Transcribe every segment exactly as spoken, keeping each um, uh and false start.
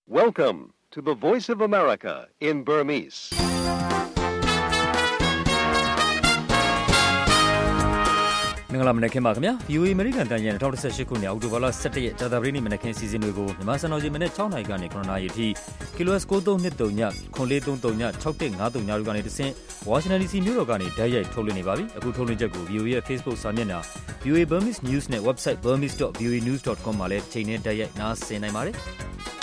Welcome to the Voice of America in Burmese. ။မင်္ဂလာမနက်ခင်းပါခင်ဗျာ။ V O A American တန်ရန်twenty eighteenခုနှစ်အောက်တိုဘာလone oneရက်ကြာသပတေးနေ့မနက်ခင်းစီစဉ်တွေကိုမြန်မာစံတော်ချိန်မနက်sixနာရီကနေnineနာရီအထိ Kilohertz nine three two zero ညfour four three zero ညsix one five zeroတို့ကနေတဆင့် Washington D C မြို့တော်ကနေတိုက်ရိုက်ထုတ်လွှင့်နေပါပြီ။အခုထုတ်လွှင့်ချက်ကို V O A ရဲ့ Facebook စာမျက်နှာ V O A Burmese News နဲ့ website burmese dot v o a news dot com မှာလည်းချိန်နဲ့တိုက်ရိုက်နားဆင်နိုင်ပါတယ်။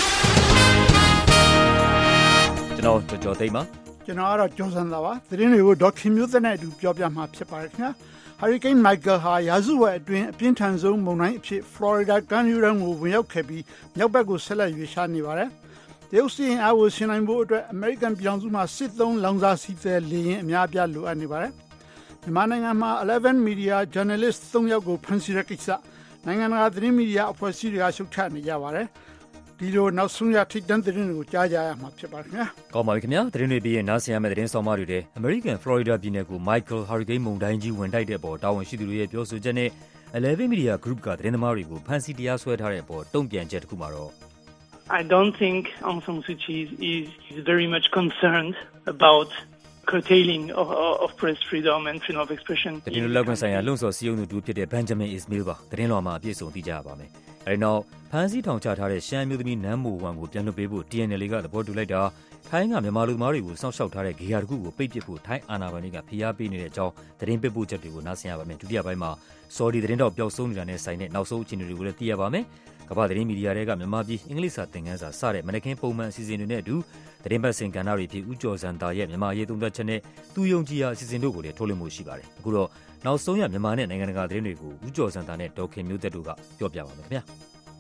ကျွန်တော်ကြော်ကြော်သိမ်းပါကျွန်တော်ကတော့ကျော်စံသာပါသတင်းတွေကိုဒေါက်ခင်မျိုးသက်နဲ့အတူပြောပြမှာဖြစ်ပါတယ်ခင်ဗျာ Hurricane Michael ဟာရာစုဝက်အတွင်းအပြင်းထန်ဆုံးမုန်တိုင်းအဖြစ် Florida ကမ်းရိုးတန်းကိုဝင်ရောက်ခဲ့ပြီးမြောက်ဘက်ကိုဆက်လက်ရွေ့လျားနေပါတယ်တရုတ်စီရင်အားကိုရှင်းနိုင်ဖို့အတွက် American ပြည်ထောင်စုမှာစစ်သုံးလောင်စာဆီသယ်လေယာဉ်အများအပြားလိုအပ်နေပါတယ်မြန်မာနိုင်ငံမှာeleven media journalist threeယောက်ကိုဖမ်းဆီးတဲ့ကိစ္စနိုင်ငံတကာသတင်းမီဒီယာအဖွဲ့အစည်းတွေကရှုတ်ချနေကြပါတယ်ဒီလိုနောက်ဆုံးရထိပ်တန်းသတင်းတွေကိုကြားကြရမှာဖြစ်ပါခင်ဗျာ။ကောင်းပါပြီခင်ဗျာ။သတင်းတွေပြီးရင်နားဆင်ရမယ့်သတင်းဆောင်မတွေတဲ့ American Florida ပြည်နယ်ကို Michael Hurricane မုန်တိုင်းကြီးဝင်တိုက်တဲ့အပေါ်တာဝန်ရှိသူတွေရဲ့ပြောဆိုချက်နဲ့ eleven Media Group ကသတင်းသမားတွေကိုဖမ်းဆီးတရားစွဲထားတဲ့အပေါ်တုံ့ပြန်ချက်တစ်ခုမှာတော့ I don't think Aung San Suu Kyi is, is very much concerned about curtailing of, of press freedom and freedom of expression. သတင်းလွတ်လပ်ခွင့်ဆိုင်ရာလွှင့်ဆော်စည်းရုံးသူတူဖြစ်တဲ့ Benjamin Ismail ပါသတင်းလွှာမှာအပြည့်စုံသိကြရပါမယ်။အဲဒီနောက်ဖမ်းဆီးထောင်ချထားတဲ့ရှမ်းမျိုးသမီးနန်းမိုဝမ်ကိုပြန်လွှတ်ပေးဖို့ T N L A ကသဘောတူလိုက်တာထိုင်းကမြန်မာလူသမားတွေကိုစောင့်ရှောက်ထားတဲ့ဂေဟာတစ်ခုကိုပိတ်ပစ်ဖို့ထိုင်းအာဏာပိုင်တွေကဖိအားပေးနေတဲ့အကြောင်းသတင်းပေးပို့ချက်တွေကိုနားဆင်ရပါမယ်။ဒုတိယပိုင်းမှာဆော်ဒီသတင်းတောက်ပျောက်ဆုံးနေတာနဲ့ဆိုင်တဲ့နောက်ဆုံးအခြေအနေတွေကိုလည်းသိရပါမယ်။ကမ္ဘာသတင်းမီဒီယာတွေကမြန်မာပြည်အင်္ဂလိပ်စာသင်ခန်းစာစတဲ့မနက်ခင်းပုံမှန်အစီအစဉ်တွေနဲ့အတူသတင်းပတ်စဉ်ကဏ္ဍတွေဖြစ်ဦးကျော်စံတာရဲ့မြန်မာရေးသုံးသပ်ချက်နဲ့သူယုံကြည်ရာအစီအစဉ်တို့ကိုလည်းထုတ်လွှင့်မှုရှိပါတယ်။အခုတော့နောက်ဆုံးရမြန်မာနဲ့နိုင်ငံတကာသတင်းတွေကိုဦးကျော်စံတာနဲ့ဒေါက်ခင်မျိုးသက်တို့ကပြောပြပါမယ်ခင်ဗျာ။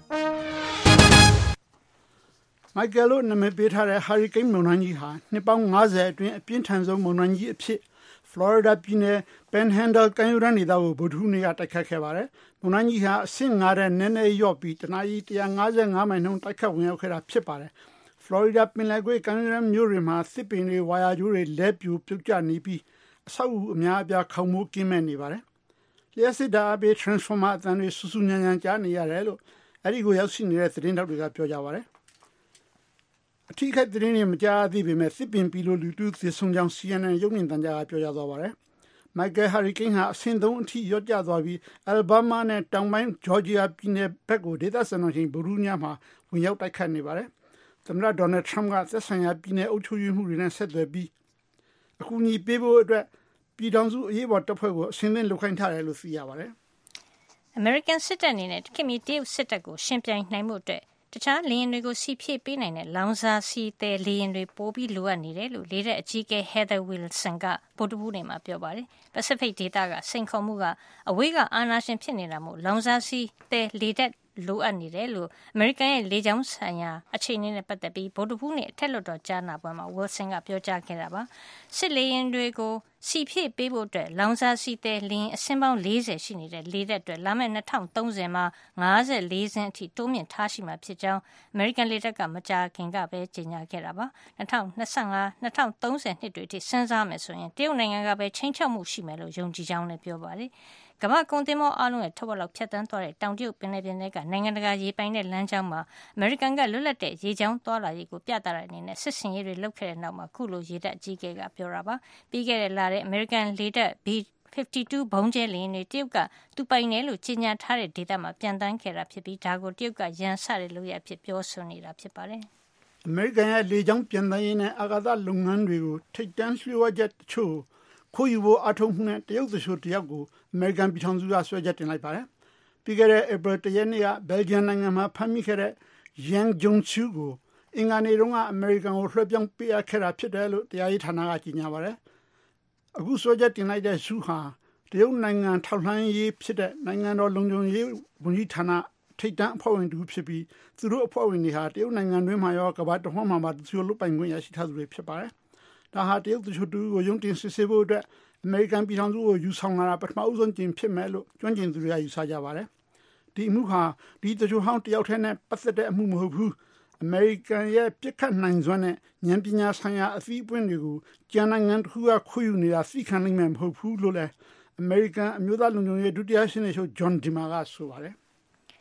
Michael လို့နာမည်ပေးထားတဲ့ Hurricane မုန်တိုင်းကြီးဟာနှစ်ပေါင်းfiftyအတွင်းအပြင်းထန်ဆုံးမုန်တိုင်းကြီးအဖြစ် Florida ပြည်နယ် Panhandle ကမ်းရိုးတန်းဒေသကိုဗုဒ္ဓဟူးနေ့ကတိုက်ခတ်ခဲ့ပါတယ်။မုန်တိုင်းကြီးဟာအဆင့်fiveတဲ့နည်းနည်းလျော့ပြီးတနာရီone fifty-fiveမိုင်နှုန်းတိုက်ခတ်ဝင်ရောက်ခဲ့တာဖြစ်ပါတယ်။ Florida ပင်လယ်ကွေ့ကမ်းရိုးတန်းမြို့တွေမှာသစ်ပင်တွေဝါယာကြိုးတွေလဲပြိုပြုတ်ကျနေပြီးအဆောက်အဦအများအပြားခေါင်မိုးကင်းမဲ့နေပါတယ်။လျှက်စစ်ဓာတ်အားပေး transformer အသံတွေဆူဆူညံညံကြားနေရတယ်လို့အဲဒီကိုရောက်ရှိနေတဲ့သတင်းထောက်တွေကပြောကြပါတယ်။အထူးခိုက်သတင်းတွေမကြားသေးပေမဲ့သစ်ပင်ပြီးလို့လူတူသေဆုံးကြောင်း C N N ရုပ်မြင်သံကြားကပြောကြားသွားပါတယ်။ Michael Hurricane ဟာအဆင့်threeအထိရော့ကျသွားပြီး Alabama နဲ့တောင်ပိုင်း Georgia ပြည်နယ်ဘက်ကိုဒေသစံတော်ချိန်ဗုဒ္ဓဟူးညမှာဝင်ရောက်တိုက်ခတ်နေပါတယ်။သမ္မတ Donald Trump ကသက်ဆိုင်ရာပြည်နယ်အုပ်ချုပ်ရေးမှူးတွေနဲ့ဆက်သွယ်ပြီးအကူအညီပေးဖို့အတွက်ပြည်ထောင်စုအရေးပေါ်တပ်ဖွဲ့ကိုအစင်းသင်းလုပ်ခိုင်းထားတယ်လို့သိရပါတယ်။ American စစ်တပ်အနေနဲ့ခင်မီတရုတ်စစ်တပ်ကိုရှင်ပြိုင်နိုင်မှုအတွက်တခြားလေယာဉ်တွေကိုစီဖြည့်ပေးနိုင်တဲ့လောင်စာဆီသယ်လေယာဉ်တွေပိုပြီးလိုအပ်နေတယ်လို့လေတပ်အကြီးအကဲ Heather Wilson ကဗုဒ္ဓဟူးနေ့မှာပြောပါတယ်။ Pacific ဒေသကစိန်ခေါ်မှုကအဝေးကအာဏာရှင်ဖြစ်နေတာမို့လောင်စာဆီသယ်လေတပ်လိုအပ်နေတယ်လို့ American ရဲ့လေကြောင်းဆိုင်ရာအခြေအနေနဲ့ပတ်သက်ပြီးဗုဒ္ဓဟူးနေ့အထက်လွှတ်တော်ကြားနာပွဲမှာ Wilson ကပြောကြားခဲ့တာပါ။စစ်လေယာဉ်တွေကိုစီဖြည့်ပေးဖို့အတွက်လောင်စာဆီသယ်လေယာဉ်အစင်းပေါင်းfortyရှိနေတဲ့လေတပ်အတွက်လာမယ့်twenty thirtyမှာfifty-fourစင်းအထိတိုးမြင့်ထားရှိမှာဖြစ်ကြောင်း American လေတပ်ကမကြာခင်ကပဲကြေညာခဲ့တာပါ။twenty twenty-five twenty thirtyနှစ်တွေအထိစဉ်းစားမယ်ဆိုရင်တရုတ်နိုင်ငံကပဲချိန်ချောက်မှုရှိမယ်လို့ယုံကြည်ကြောင်းလည်းပြောပါတယ်။ကမ္ဘာကုန်သင်္ဘောအားလုံးရဲ့ထက်ဝက်လောက်ဖြတ်တန်းသွားတဲ့တောင်တရုတ်ပင်လယ်ပြင်ထဲကနိုင်ငံတကာရေပိုင်တဲ့လမ်းကြောင်းမှာအမေရိကန်ကလွတ်လပ်တဲ့ရေကြောင်းသွားလာရေးကိုပြသတဲ့အနေနဲ့စစ်စင်ရေးတွေလုပ်ခဲ့တဲ့နောက်မှာခုလိုရေတပ်အကြီးအကဲကပြောတာပါပြီးခဲ့တဲ့လထဲအမေရိကန်လေတပ် B fifty-two ဘုံကျဲလေယာဉ်တွေတရုတ်ကသူပိုင်တယ်လို့ကြေညာထားတဲ့ဒေသမှာပြန်တန်းခဲ့တာဖြစ်ပြီးဒါကိုတရုတ်ကရန်စတဲ့လုပ်ရအဖြစ်ပြောဆိုနေတာဖြစ်ပါတယ်။ American ရဲ့လေကြောင်းပြန်တန်းရေးနဲ့အာကာသလုပ်ငန်းတွေကိုထိပ်တန်းလျှို့ဝှက်ချက်တချို့ခိုးယူဖို့အထုံးမှုနဲ့တရုတ်သူလျှိုတယောက်ကိုအမေရိကန်ပြည်ထောင်စုကဆွဲချက်တင်လိုက်ပါတယ်။ပြီးခဲ့တဲ့ April oneရက်နေ့က Belgium နိုင်ငံမှာဖမ်းမိခဲ့တဲ့ Yang Jongchu ကိုအင်္ဂါနေ့တုန်းကအမေရိကန်ကိုလွှဲပြောင်းပေးအပ်ခဲ့တာဖြစ်တယ်လို့တရားရေးဌာနကကြေညာပါတယ်။အခုဆွဲချက်တင်လိုက်တဲ့ရှုဟာတရုတ်နိုင်ငံထောက်လှမ်းရေးဖြစ်တဲ့နိုင်ငံတော်လုံခြုံရေးဝန်ကြီးဌာနထိပ်တန်းအဖွဲ့ဝင်တူဖြစ်ပြီးသူတို့အဖွဲ့ဝင်တွေဟာတရုတ်နိုင်ငံတွင်းမှာရောကမ္ဘာတစ်ဝန်းမှာပါသူတို့လွတ်ပိုင်ခွင့်ရရှိထားသူတွေဖြစ်ပါတယ်။ဒါဟာတရုတ်သူတို့ကိုယုံတင်စစ်ဆေးဖို့အတွက်အမေရိကန်ပြည်ထောင်စုကိုယူဆောင်လာတာပထမဦးဆုံးကျင်ဖြစ်မယ်လို့ကျွမ်းကျင်သူတွေကယူဆကြပါတယ်။ဒီအမှုဟာဒီတချို့ဟောင်းတယောက်တည်းနဲ့ပတ်သက်တဲ့အမှုမဟုတ်ဘူး။ အမေရိကန်ရဲ့ပြစ်ခတ်နိုင်စွမ်းနဲ့ဉာဏ်ပညာဆိုင်ရာအသီးအပွင့်တွေကိုကျန်နိုင်ငံတစ်ခုကခွင့်ယူနေတာသိခံနိုင်မှာမဟုတ်ဘူးလို့လည်းအမေရိကန်အမျိုးသားလုံခြုံရေးဒုတိယရှင်းနေချုပ် John Dimmer ကဆိုပါတယ်။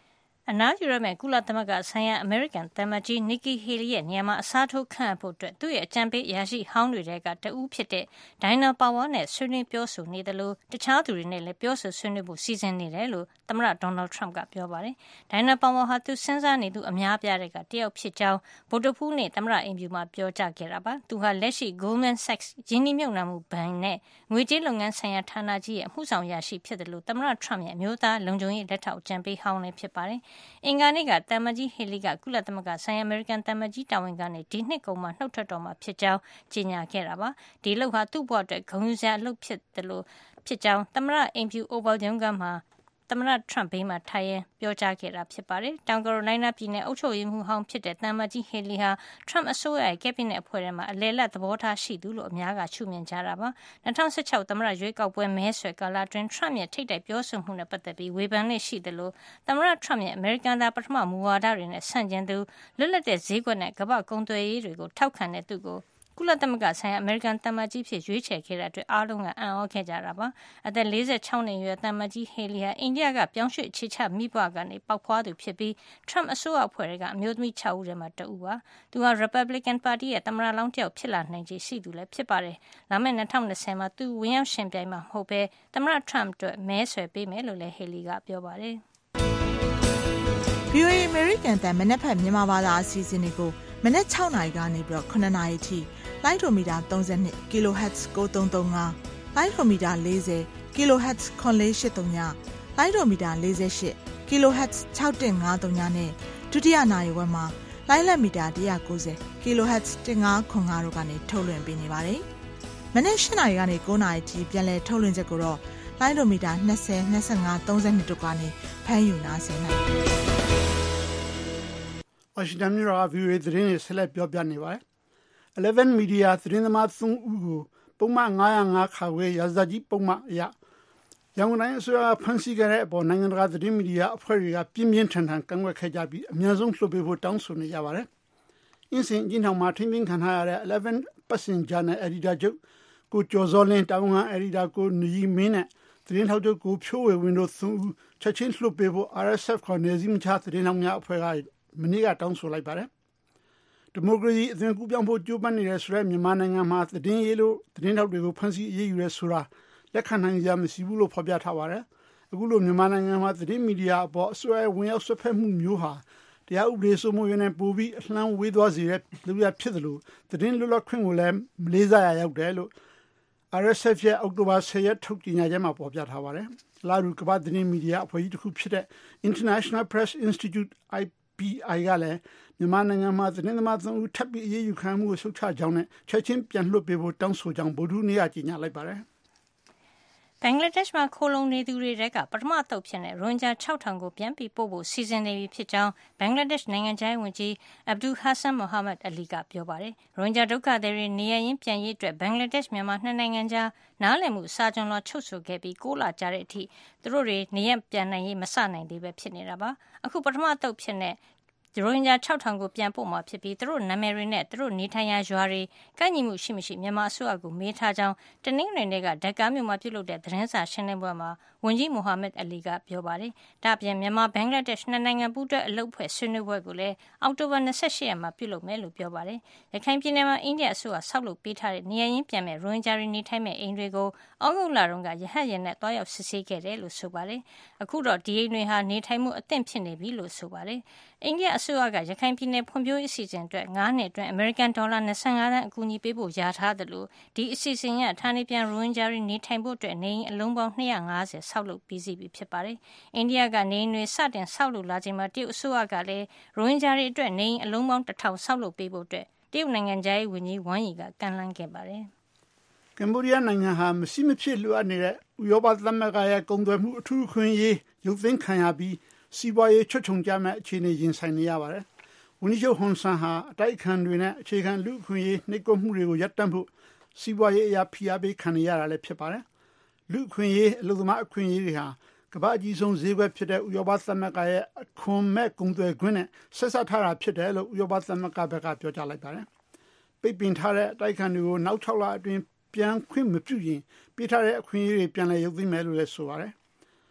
အနားယူရမယ့်ကုလသမဂ္ဂဆိုင်ရာအမေရိကန်သံအမတ်ကြီး Nikki Haley ရဲ့နေရာမှာအစားထိုးခန့်အပ်ဖို့အတွက်သူ့ရဲ့အကြံပေးအရာရှိဟောင်းတွေကတဦးဖြစ်တဲ့ Dina Powell နဲ့ဆွေးနွေးပြောဆိုနေတယ်လို့တခြားသူတွေနဲ့လည်းပြောဆိုဆွေးနွေးဖို့စီစဉ်နေတယ်လို့သမ္မတ Donald Trump ကပြောပါတယ်။ Dina Powell ဟာသူစဉ်းစားနေသူအများပြားတဲ့ကတယောက်ဖြစ်ကြောင်းဗုဒ္ဓဖူးနေ့သမ္မတအိမ်ဖြူမှာပြောကြားခဲ့တာပါ။သူဟာလက်ရှိ Goldman Sachs ရင်းနှီးမြှုပ်နှံမှုဘဏ်နဲ့ငွေကြေးလုပ်ငန်းဆိုင်ရာဌာနကြီးရဲ့အမှုဆောင်အရာရှိဖြစ်တယ်လို့သမ္မတ Trump ရဲ့အမျိုးသားလုံခြုံရေးလက်ထောက်အကြံပေးဟောင်းလည်းဖြစ်ပါတယ်။အင်္ဂါနေ့ကသံအမတ်ကြီး Haley ကကုလသမဂ္ဂဆိုင်ရာအမေရိကန်သံအမတ်ကြီးတာဝန်ကနေဒီနှစ်ကုန်မှာနှုတ်ထွက်တော်မှာဖြစ်ကြောင်းကြေညာခဲ့တာပါ။ဒီလုပ်ဟာသူ့ဘဝအတွက်ဂုဏ်ယူစရာအလုပ်ဖြစ်တယ်လို့ဖြစ်ကြောင်းသမ္မတအိမ်ဖြူ Oval ရုံးခန်းမှာသမ္မတ Trump ဘေးမှာထိုင်ရင်ပြောကြားခဲ့တာဖြစ်ပါတယ်။တောင်ကာရိုလိုင်းနားပြည်နယ်အုပ်ချုပ်ရေးမှူးဟောင်းဖြစ်တဲ့သံအမတ်ကြီး Haley ဟာ Trump အစိုးရရဲ့ကက်ဘိနက်အဖွဲ့ထဲမှာအလယ်လတ်သဘောထားရှိသူလို့အများကရှုမြင်ကြတာပါ။၂၀၁၆သမ္မတရွေးကောက်ပွဲမဲဆွယ်ကာလအတွင်း Trump ရဲ့ထိပ်တိုက်ပြောဆိုမှုနဲ့ပတ်သက်ပြီးဝေဖန်လက်ရှိတယ်လို့သမ္မတ Trump ရဲ့အမေရိကန်သားပထမမူဝါဒတွေနဲ့ဆန့်ကျင်သူလွတ်လပ်တဲ့ဈေးကွက်နဲ့ကမ္ဘာ့ကုန်သွယ်ရေးတွေကိုထောက်ခံတဲ့သူကိုကုလသမဂ္ဂဆိုင်ရာအမေရိကန်သံအမတ်ကြီးဖြစ်ရွေးချယ်ခဲ့တဲ့အတွက်အားလုံးကအံ့ဩခဲ့ကြတာပါ။အသက်၄၆နှစ်အရွယ်သံအမတ်ကြီး Haley ဟာအိန္ဒိယကပြောင်းရွှေ့အခြေချမိဘကနေပေါက်ဖွားသူဖြစ်ပြီး Trump အစိုးရအဖွဲ့တွေကအမျိုးသမီး၆ဦးထဲမှာတဦးပါ။သူဟာ Republican Party ရဲ့သမ္မတလောင်းတယောက်ဖြစ်လာနိုင်ခြေရှိသူလည်းဖြစ်ပါတယ်။လာမယ့်၂၀၂၀မှာသူဝင်ရောက်ရှင်ပြိုင်မှာမဟုတ်ဘဲသမ္မတ Trump အတွက်မဲဆွယ်ပေးမယ်လို့လည်း Haley ကပြောပါတယ်။ ဗွီအိုအေ American တန်မနက်ဖြန်မြန်မာဘာသာအစီအစဉ်တွေကိုမနက်၆နာရီကနေပြီးတော့ခုနှစ်နာရီထိလိုင်းဒိုမီတာသုံး၂ kilohertz ၉၃၃၅လိုင်းဒိုမီတာ၄၀ kilohertz ခွန်လေး၈၃ညလိုင်းဒိုမီတာ၄၈ kilohertz ၆၁၅၃ညနဲ့ဒုတိယနာရီဝက်မှာလိုင်းလက်မီတာ၁၉၀ kilohertz ၁၅ခွန်၅တို့ကနေထုတ်လွှင့်ပေးနေပါတယ်။မနေ့၈နာရီကနေ၉နာရီထိပြန်လည်ထုတ်လွှင့်ချက်ကိုတော့လိုင်းဒိုမီတာ၂၀ ၂၅ ၃၂တို့ကနေဖမ်းယူနားဆင်နိုင်ပါတယ်။ဝါရှင်တန်မြို့တော်က ဗီအိုအေသတင်းတွေဆက်လက်ပြောပြနေပါတယ်။ eleven Media သတင်းသမားသုံးဦးကိုပုံမှန်၅၀၅ခါဝေးရာဇသကြီးပုံမှန်အရရန်ကုန်တိုင်းအစိုးရဖမ်းဆီးခဲ့တဲ့အပေါ်နိုင်ငံတကာသတင်းမီဒီယာအဖွဲ့တွေကပြင်းပြင်းထန်ထန်ကန့်ကွက်ခဲ့ကြပြီးအများဆုံးလှုပ်ပေးဖို့တောင်းဆိုနေကြပါတယ်။အင်းစင်အကျဉ်းထောင်မှာထိန်းသိမ်းခံထားရတဲ့ eleven ပတ်စင်ဂျာနယ်အယ်ဒီတာချုပ်ကိုကျော်စောလင်းတာဝန်ခံအယ်ဒီတာကိုနရီမင်းနဲ့သတင်းထောက်ချုပ်ကိုဖြိုးဝေဝင်းတို့သုံးဦးချက်ချင်းလှုပ်ပေးဖို့ R S F ခေါ်နယ်စည်းမခြားသတင်းထောက်များအဖွဲ့ကမနေ့ကတောင်းဆိုလိုက်ပါတယ်။ဒီမိုကရေစီအသွင်ကူးပြောင်းဖို့ကြိုးပမ်းနေတဲ့ဆိုတဲ့မြန်မာနိုင်ငံမှာသတင်းရေးလို့သတင်းထောက်တွေကိုဖမ်းဆီးအရေးယူရဲဆိုတာလက်ခံနိုင်ကြမရှိဘူးလို့ဖော်ပြထားပါတယ်။အခုလိုမြန်မာနိုင်ငံမှာသတင်းမီဒီယာအပေါ်အစိုးရဝင်ရောက်ဆွတ်ဖက်မှုမျိုးဟာတရားဥပဒေစိုးမိုးရေးနဲ့ပိုပြီးအလှမ်းဝေးသွားစေတဲ့လုပ်ရဖြစ်တယ်လို့သတင်းလွတ်လပ်ခွင့်ကိုလည်းမလေးစားရရောက်တယ်လို့ R S F ရဲ့အောက်တိုဘာ၁၀ရက်ထုတ်ပြန်ချက်မှာပေါ်ပြထားပါတယ်။လာရူကမ္ဘာသတင်းမီဒီယာအဖွဲ့ကြီးတစ်ခုဖြစ်တဲ့ International Press Institute I P I ကလည်းမြန်မာနိုင်ငံမှာသတင်းသမားသုံးဦးထပ်ပြီးအရေးယူခံမှုကိုရှုတ်ချကြောင်းနဲ့ချက်ချင်းပြန်လွှတ်ပေးဖို့တောင်းဆိုကြောင်းဗုဒ္ဓဟူးနေ့ကကြေညာလိုက်ပါတယ်။ဘင်္ဂလားဒေ့ရှ်မှာခိုလုံနေသူတွေတဲကပထမအသုတ်ဖြစ်တဲ့ရိုဟင်ဂျာ၆ထောင်ကိုပြန်ပြီးပို့ဖို့စီစဉ်နေပြီဖြစ်ကြောင်းဘင်္ဂလားဒေ့ရှ်နိုင်ငံခြားရေးဝန်ကြီးအဗ္ဒူဟာဆန်မိုဟာမက်အလီကပြောပါတယ်။ရိုဟင်ဂျာဒုက္ခသည်တွေနေရရင်ပြန်ရေးအတွက်ဘင်္ဂလားဒေ့ရှ်မြန်မာနှစ်နိုင်ငံကြားနားလည်မှုစာချုပ်လွှာချုပ်ဆိုခဲ့ပြီး၉လကြာတဲ့အထိသူတို့တွေနေရပြန်နိုင်ရေးမစနိုင်သေးပဲဖြစ်နေတာပါ။အခုပထမအသုတ်ဖြစ်တဲ့ရိုဟင်ဂျာ၆ထောင်ကိုပြန်ပို့မှာဖြစ်ပြီးသူတို့နာမည်တွေနဲ့သူတို့နေထိုင်ရာရွာတွေကန့်ညီမှုရှိမရှိမြန်မာအစိုးရကိုမေးထားကြောင်းတနင်္ဂနွေနေ့ကဒက္ကာမြို့မှာပြုလုပ်တဲ့သတင်းစာရှင်းလင်းပွဲမှာဝန်ကြီးမိုဟာမက်အလီကပြောပါတယ်။ဒါ့အပြင်မြန်မာဘင်္ဂလားဒေ့ရှ်နှစ်နိုင်ငံပူးတွဲအလုပ်ဖွဲ့ဆွေးနွေးပွဲကိုလည်းအောက်တိုဘာ၂၈ရက်မှာပြုလုပ်မယ်လို့ပြောပါတယ်။ရခိုင်ပြည်နယ်မှာအိန္ဒိယအစိုးရဆောက်လုပ်ပေးထားတဲ့နေရာရင်းပြန်မဲ့ရိုဟင်ဂျာတွေနေထိုင်မဲ့အိမ်တွေကိုဩဂုတ်လတုန်းကရဟတ်ယာဉ်နဲ့တွားရောက်စစ်ဆေးခဲ့တယ်လို့ဆိုပါတယ်။အခုတော့ဒီအိမ်တွေဟာနေထိုင်မှုအသင့်ဖြစ်နေပြီလို့ဆိုပါတယ်။အိန္ဒိယအစိုးရကရခိုင်ပြည်နယ်ဖွံ့ဖြိုးရေးအစီအစဉ်အတွက်၅နှစ်အတွင်းအမေရိကန်ဒေါ်လာ၂၅သန်းအကူအညီပေးဖို့ယာထားတယ်လို့ဒီအစီအစဉ်ရဲ့ဌာနေပြန်ရိုဟင်ဂျာတွေနေထိုင်ဖို့အတွက်နေအလုံးပေါင်း၂၅၀ဆောက်လုပ်ပြီးစီးပြီဖြစ်ပါတယ်။အိန္ဒိယကနေတွေစတင်ဆောက်လုပ်လာချိန်မှာတရုတ်အစိုးရကလည်းရိုဟင်ဂျာတွေအတွက်နေအလုံးပေါင်းတစ်ထောင်ဆောက်လုပ်ပေးဖို့အတွက်တရုတ်နိုင်ငံသားရေးဝန်ကြီးဝမ်ယီကကမ်းလှမ်းခဲ့ပါတယ်။ကမ္ဘောဒီးယားနိုင်ငံဟာမရှိမဖြစ်လိုအပ်နေတဲ့ဥရောပသမဂ္ဂရဲ့ကုန်သွယ်မှုအထူးအခွင့်အရေးရုပ်သိမ်းခံရပြီးစီးပွားရေးချွတ်ချုံကြမဲ့အခြေအနေရင်ဆိုင်နေရပါတယ်။ဝန်ကြီးချုပ်ဟွန်ဆန်ဟာအတိုက်အခံတွေနဲ့အခြေခံလူ့အခွင့်အရေးနှိပ်ကွပ်မှုတွေကိုရပ်တန့်ဖို့စီးပွားရေးအရာဖိအားပေးခံနေရတာလည်းဖြစ်ပါတယ်။လူ့အခွင့်အရေးအလုပ်သမားအခွင့်အရေးတွေဟာကမ္ဘာအကြီးဆုံးဈေးကွက်ဖြစ်တဲ့ဥရောပသမဂ္ဂရဲ့အခွန်မဲ့ကုန်သွယ်ခွင့်နဲ့ဆက်ဆက်ထားတာဖြစ်တယ်လို့ဥရောပသမဂ္ဂဘက်ကပြောကြားလိုက်ပါတယ်။ပိတ်ပင်ထားတဲ့အတိုက်အခံတွေကိုနောက်၆လအတွင်းပြန်ခွင့်မပြုရင်ပေးထားတဲ့အခွင့်အရေးတွေပြန်လည်ရုပ်သိမ်းမယ်လို့လည်းဆိုပါတယ်။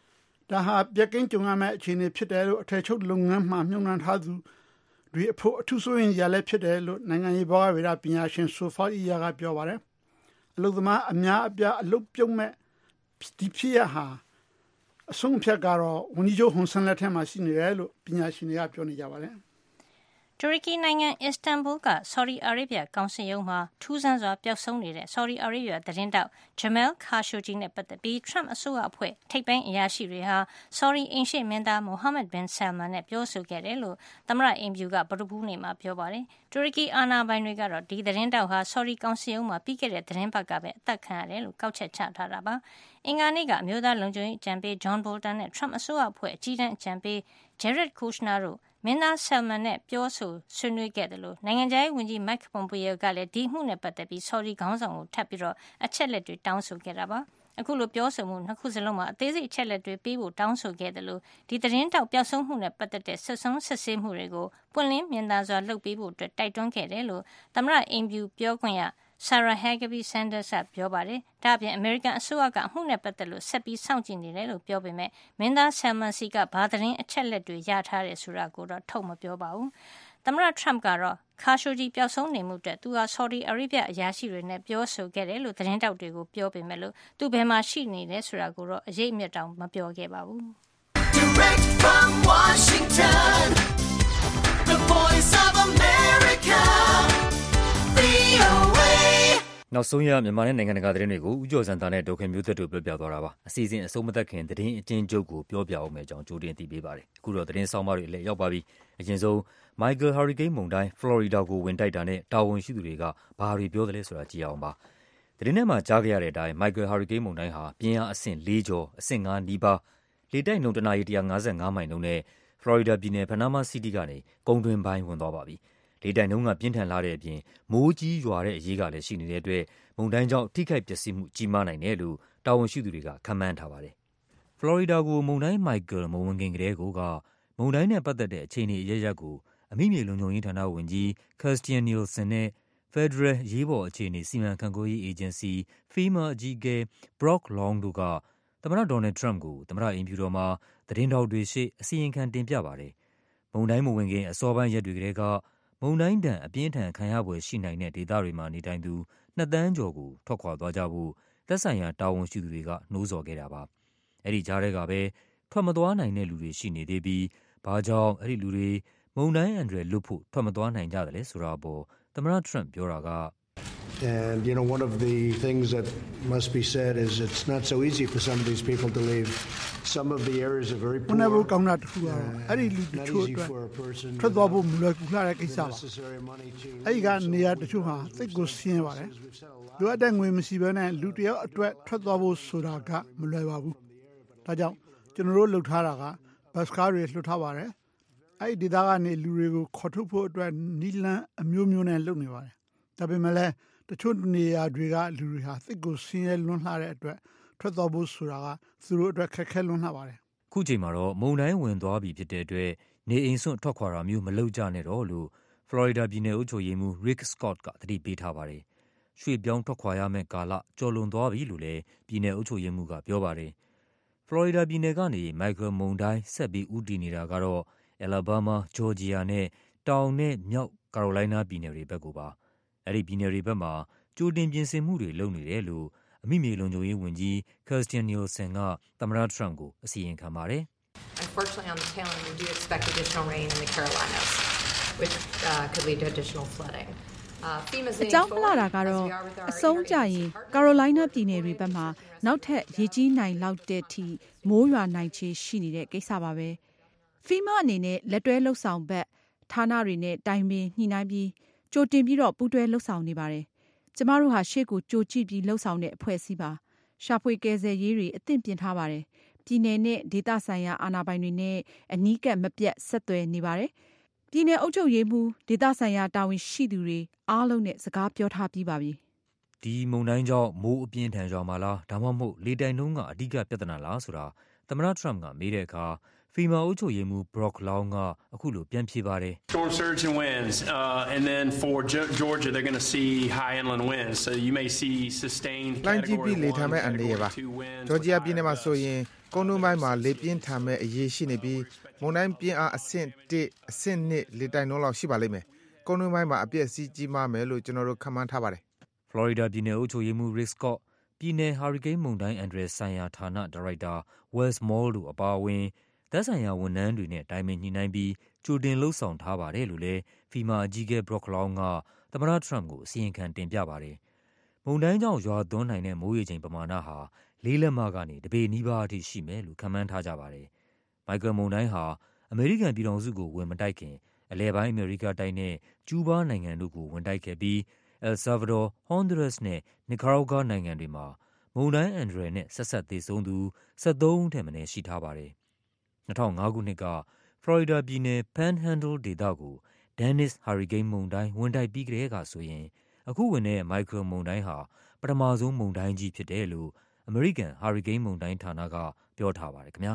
ဒါဟာပြက်ကင်းကြုံရမယ့်အခြေအနေဖြစ်တယ်လို့အထက်ချုပ်လုပ်ငန်းမှမြုံနှံထားသူတွေအဖို့အထူးဆိုရင်ရလည်းဖြစ်တယ်လို့နိုင်ငံရေးဘောဂဝေဒပညာရှင်ဆိုဖာအီယာကပြောပါတယ်အလုပ်သမားအများအပြားအလုပ်ပြုတ်မဲ့ဒီဖြစ်ရဟာအဆုံးဖြတ်ကတော့ဝန်ကြီးချုပ်ဟွန်ဆန်လက်ထက်မှာရှိနေတယ်လို့ပညာရှင်တွေကပြောနေကြပါတယ်တူရကီနိုင်ငံအစ္စတန်ဘူလ်ကဆော်ဒီအာရေဗျကောင်စစ်ရုံးမှာထူးဆန်းစွာပျောက်ဆုံးနေတဲ့ဆော်ဒီအာရေဗျသတင်းတောက်ဂျမဲလ်ခါရှိုဂျီနဲ့ပတ်သက်ပြီးထရန့်အစိုးရအဖွဲ့ထိပ်ပိုင်းအရာရှိတွေဟာဆော်ဒီအိမ်ရှေ့မင်းသားမိုဟာမက်ဘင်ဆယ်မန်နဲ့ပြောဆိုခဲ့တယ်လို့သမ္မတအင်ဖြူကဗုဒ္ဓဟူးနေ့မှာပြောပါတယ်တူရကီအာဏာပိုင်တွေကတော့ဒီသတင်းတောက်ဟာဆော်ဒီကောင်စစ်ရုံးမှာပြီးခဲ့တဲ့သတင်းပတ်ကပဲအသက်ခံရတယ်လို့ကောက်ချက်ချထားတာပါအင်္ဂါနေ့ကအမျိုးသားလုံခြုံရေးအကြံပေးဂျွန်ဘိုလ်တန်နဲ့ထရန့်အစိုးရအဖွဲ့အကြီးတန်းအကြံပေးဂျယ်ရက်ကူရှနာတို့မင်းသားဆယ်မန်နဲ့ပြောဆိုဆွေးနွေးခဲ့တယ်လို့နိုင်ငံခြားရေးဝန်ကြီးမိုက်ပွန်ပီယိုကလည်းဒီမှုနဲ့ပတ်သက်ပြီးဆော်ဒီခေါင်းဆောင်ကိုထပ်ပြီးတော့အချက်လက်တွေတောင်းဆိုခဲ့တာပါအခုလိုပြောဆိုမှုနှစ်ခုစလုံးမှာအသေးစိတ်အချက်လက်တွေပေးဖို့တောင်းဆိုခဲ့တယ်လို့ဒီသတင်းတောက်ပျောက်ဆုံးမှုနဲ့ပတ်သက်တဲ့ဆက်ဆုံးဆက်ဆေးမှုတွေကိုပွင့်လင်းမြင်သာစွာလုပ်ပေးဖို့အတွက်တိုက်တွန်းခဲ့တယ်လို့သမ္မတအင်ဖြူပြောခွင့်ရSarah Huckabee Sanders ကပြောပါတယ်။ဒါ့အပြင်အမေရိကန်အစိုးရကအမှုနဲ့ပတ်သက်လို့ဆက်ပြီးစောင့်ကြည့်နေတယ်လို့ပြောပေမဲ့မင်းသားဆယ်မန်စီကဘာသတင်းအချက်လက်တွေရထားတယ်ဆိုတာကိုတော့ထုတ်မပြောပါဘူး။သမ္မတထရမ့်ကတော့ခါရှိုဂျီပျောက်ဆုံးနေမှုအတွက်သူဟာဆော်ဒီအာရေဗျအရာရှိတွေနဲ့ပြောဆိုခဲ့တယ်လို့သတင်းတောက်တွေကိုပြောပေမဲ့လို့သူဘယ်မှာရှိနေလဲဆိုတာကိုတော့အရေးအမြစ်တောင်မပြောခဲ့ပါဘူး။ Direct from Washington, the Voice of America, V O A နောက်ဆုံးရမြန်မာနဲ့နိုင်ငံတကာသတင်းတွေကိုဦးကျော်စံသားနဲ့ဒေါက်ခင်မျိုးသက်တို့ပြောပြသွားတာပါအစီအစဉ်အဆုံးမသက်ခင်သတင်းအကျဉ်းချုပ်ကိုပြောပြအောင်မယ်ကြောင်းကြိုတင်သိပေးပါတယ်အခုတော့သတင်းဆောင်မတွေလည်းရောက်ပါပြီအရင်ဆုံးမိုက်ကယ်ဟာရီကိန်းမုန်တိုင်းဖလော်ရီဒါကိုဝင်တိုက်တာနဲ့တာဝန်ရှိသူတွေကဘာတွေပြောသလဲဆိုတာကြည့်အောင်ပါသတင်းထဲမှာကြားခဲ့ရတဲ့အတိုင်းမိုက်ကယ်ဟာရီကိန်းမုန်တိုင်းဟာပြင်းအားအဆင့်၄ကျော်အဆင့်၅နီးပါးလေတိုက်နှုန်းတနာရီ၁၅၅မိုင်နှုန်းနဲ့ဖလော်ရီဒါပြည်နယ်ပနားမားစီးတီးကနေကုန်းတွင်းပိုင်းဝင်သွားပါပြီလေတိုက်နှုန်းကပြင်းထန်လာတဲ့အပြင်မိုးကြီးရွာတဲ့အရေးကလည်းရှိနေတဲ့အတွက်မုန်တိုင်းကြောင့်ထိခိုက်ပျက်စီးမှုကြီးမားနိုင်တယ်လို့တာဝန်ရှိသူတွေကခန့်မှန်းထားပါတယ်။ဖလော်ရီဒါကိုမုန်တိုင်းမိုက်ကယ်မဝင်ခင်ကတည်းကမုန်တိုင်းနဲ့ပတ်သက်တဲ့အခြေအနေအရရပ်ကိုအမိမြေလုံခြုံရေးဌာနဝန်ကြီးခရစ္စတီယန်နီလ်ဆန်နဲ့ Federal ရေးပေါ်အခြေအနေစီမံခန့်ခွဲရေးအေဂျင်စီ FEMA အကြီးအကဲ Brock Long တို့ကသမ္မတဒေါ်နယ်ထရမ့်ကိုသမ္မတအိမ်ဖြူတော်မှာသတင်းထောက်တွေရှေ့အစီရင်ခံတင်ပြပါတယ်။မုန်တိုင်းမဝင်ခင်အစောပိုင်းရက်တွေကတည်းကမုန်တိုင်းဒဏ်အပြင်းထန်ခံရဖွယ်ရှိနိုင်တဲ့ဒေသတွေမှာနေထိုင်သူနှစ်သန်းကျော်ကိုထွက်ခွာသွားကြဖို့သက်ဆိုင်ရာတာဝန်ရှိသူတွေကနှိုးဆော်ခဲ့တာပါ။အဲဒီကြားထဲကပဲထွက်မသွားနိုင်တဲ့လူတွေရှိနေသေးပြီးဘာကြောင့်အဲဒီလူတွေမုန်တိုင်းအန္တရာယ်လွတ်ဖို့ထွက်မသွားနိုင်ကြတယ်လဲဆိုတာပေါ်သမ္မတထရမ့်ပြောတာက And you know one of the things that must be said is it's not so easy for some of these people to leave. Some of the areas are very poor. ဘယ်လိုကောင်းတာတခုကတော့အဲ့ဒီလူတချို့အတွက်ထွက်သွားဖို့မလွယ်ကူလှတဲ့ကိစ္စပါအဲ့ဒီကနေရာတချို့ဟာသိပ်ကိုဆင်းရဲပါတယ်လိုအပ်တဲ့ငွေမရှိဘဲနဲ့လူတယောက်အတွက်ထွက်သွားဖို့ဆိုတာကမလွယ်ပါဘူးဒါကြောင့်ကျွန်တော်တို့လှုပ်ထားတာကဘတ်စကားတွေလှုပ်ထားပါတယ်အဲ့ဒီဒေသကနေလူတွေကိုခေါ်ထုတ်ဖို့အတွက်နီလန်အမျိုးမျိုးနဲ့လုပ်နေပါတယ်ဒါပေမဲ့လည်းတချို့နေရာတွေကလူတွေဟာသိပ်ကိုဆင်းရဲလွန်းလှတဲ့အတွက်ထွက်သွားဖို့ဆိုတာကသူတို့အတွက်ခက်ခဲလွန်းလှပါတယ်ခုချိန်မှာတော့မုန်တိုင်းဝင်သွားပြီဖြစ်တဲ့အတွက်နေအိမ်စွန့်ထွက်ခွာတာမျိုးမလုပ်ကြနဲ့တော့လို့ဖလော်ရီဒါပြည်နယ်အုပ်ချုပ်ရေးမှူး Rick Scott ကသတိပေးထားပါတယ်ရွှေ့ပြောင်းထွက်ခွာရမယ့်ကာလကျော်လွန်သွားပြီလို့လည်းပြည်နယ်အုပ်ချုပ်ရေးမှူးကပြောပါတယ်ဖလော်ရီဒါပြည်နယ်ကနေမိုက်ကယ်မုန်တိုင်းဆက်ပြီးဦးတည်နေတာကတော့အယ်လာဘားမားဂျော်ဂျီယာနဲ့တောင်နဲ့မြောက်ကာရိုလိုင်းနားပြည်နယ်တွေဘက်ကိုပါအဲ့ဒီပြည်နယ်တွေဘက်မှာကြိုတင်ပြင်ဆင်မှုတွေလုပ်နေတယ်လို့အမိမြေလုံခြုံရေးဝန်ကြီးခရစ္စတီယန်နီလ်ဆန်ကသမ္မတထရမ့်ကိုအစီရင်ခံပါတယ်။ Unfortunately on the tail end we do expect additional rain in the Carolinas which uh, could lead to additional flooding. အကြောင်းမလာတာကတော့အဆုံးကြရင်ကာရိုလိုင်းနားပြည်နယ်တွေဘက်မှာနောက်ထပ်ရေကြီးနိုင်လောက်တဲ့အထိမိုးရွာနိုင်ခြေရှိနေတဲ့ကိစ္စပါပဲ။ FEMA အနေနဲ့လက်တွဲလှုပ်ဆောင်ဘက်ဌာနတွေနဲ့တိုင်ပင်ညှိနှိုင်းပြီးကြိုတင်ပြီးတော့ပူးတွဲလှုပ်ဆောင်နေပါတယ်။ကျမတို့ဟာရှေ့ကိုကြိုကြည့်ပြီးလှုပ်ဆောင်တဲ့အဖွဲ့အစည်းပါ။ရှာဖွေကယ်ဆယ်ရေးတွေအသင့်ပြင်ထားပါတယ်။ပြည်နယ်နဲ့ဒေသဆိုင်ရာအာဏာပိုင်တွေနဲ့အနီးကပ်မပြတ်ဆက်သွယ်နေပါတယ်။ပြည်နယ်အုပ်ချုပ်ရေးမှူးဒေသဆိုင်ရာတာဝန်ရှိသူတွေအားလုံးနဲ့စကားပြောထားပြီးပါပြီ။ဒီမုန်တိုင်းကြောင့်မိုးအပြင်းထန်ရွာမှာလားဒါမှမဟုတ်လေတိုက်နှုန်းကအဓိကပြဿနာလားဆိုတာသမ္မတထရမ့်ကမေးတဲ့အခါFEMA အုပ်ချုပ်ရေးမှူး Brock Long ကအခုလိုပြန်ဖြေပါတယ် Storm surge and winds uh, and then for Georgia they're going to see high inland winds so you may see sustained လိုင်းကြီးပြီးလေထမ်းမဲ့အန္တရာယ်ပါဂျော်ဂျီယာပြည်နယ်မှာဆိုရင်ကုန်းတွင်းပိုင်းမှာလေပြင်းထန်မဲ့အရေးရှိနေပြီးမုန်တိုင်းပြင်းအားအဆင့်တစ်အဆင့်နှစ်လေတိုက်နှုန်းလောက်ရှိပါလိမ့်မယ်ကုန်းတွင်းပိုင်းမှာအပြည့်စီးကြီးမားမယ်လို့ကျွန်တော်တို့ခန့်မှန်းထားပါတယ်ဖလော်ရီဒါပြည်နယ်အုပ်ချုပ်ရေးမှူး Rick Scott ပြည်နယ်ဟာရီကိန်းမုန်တိုင်းအန္တရာယ်ဆိုင်ရာဌာနဒါရိုက်တာ Wes Moore တို့အပါအဝင်သက်ဆိုင်ရာဝန်ထမ်းတွေနဲ့တိုင်ပင်ညှိနှိုင်းပြီးကြိုတင်လှုပ်ဆောင်ထားပါတယ်လို့လည်း FEMA အကြီးအကဲ Brock Long ကသမ္မတ Trump ကိုအစီရင်ခံတင်ပြပါတယ်။မုန်တိုင်းကြောင့်ရွာသွန်းနိုင်တဲ့မိုးရေချိန်ပမာဏဟာလေးလက်မကနေတပေနီးပါးအထိရှိမယ်လို့ခန့်မှန်းထားကြပါတယ်။မိုက်ကယ်မုန်တိုင်းဟာအမေရိကန်ပြည်ထောင်စုကိုဝင်မတိုက်ခင်အလယ်ပိုင်းအမေရိကတိုက်နဲ့ကျူးဘားနိုင်ငံတို့ကိုဝင်တိုက်ခဲ့ပြီး El Salvador, Honduras နဲ့ Nicaragua နိုင်ငံတွေမှာမုန်တိုင်းအန္တရာယ်နဲ့ဆက်စပ်သေဆုံးသူ၁၃ဦးထက်မနည်းရှိထားပါတယ်။၂၀၀၅ခုနှစ်ကဖလော်ရီဒါပြည်နယ် Panhandle ဒေသကို Dennis ဟာရီကိန်းမုန်တိုင်းဝင်တိုက်ပြီးကတည်းကဆိုရင်အခုဝင်တဲ့မိုက်ကယ်မုန်တိုင်းဟာပထမဆုံးမုန်တိုင်းကြီးဖြစ်တယ်လို့အမေရိကန်ဟာရီကိန်းမုန်တိုင်းဌာနကပြောထားပါတယ်ခင်ဗျာ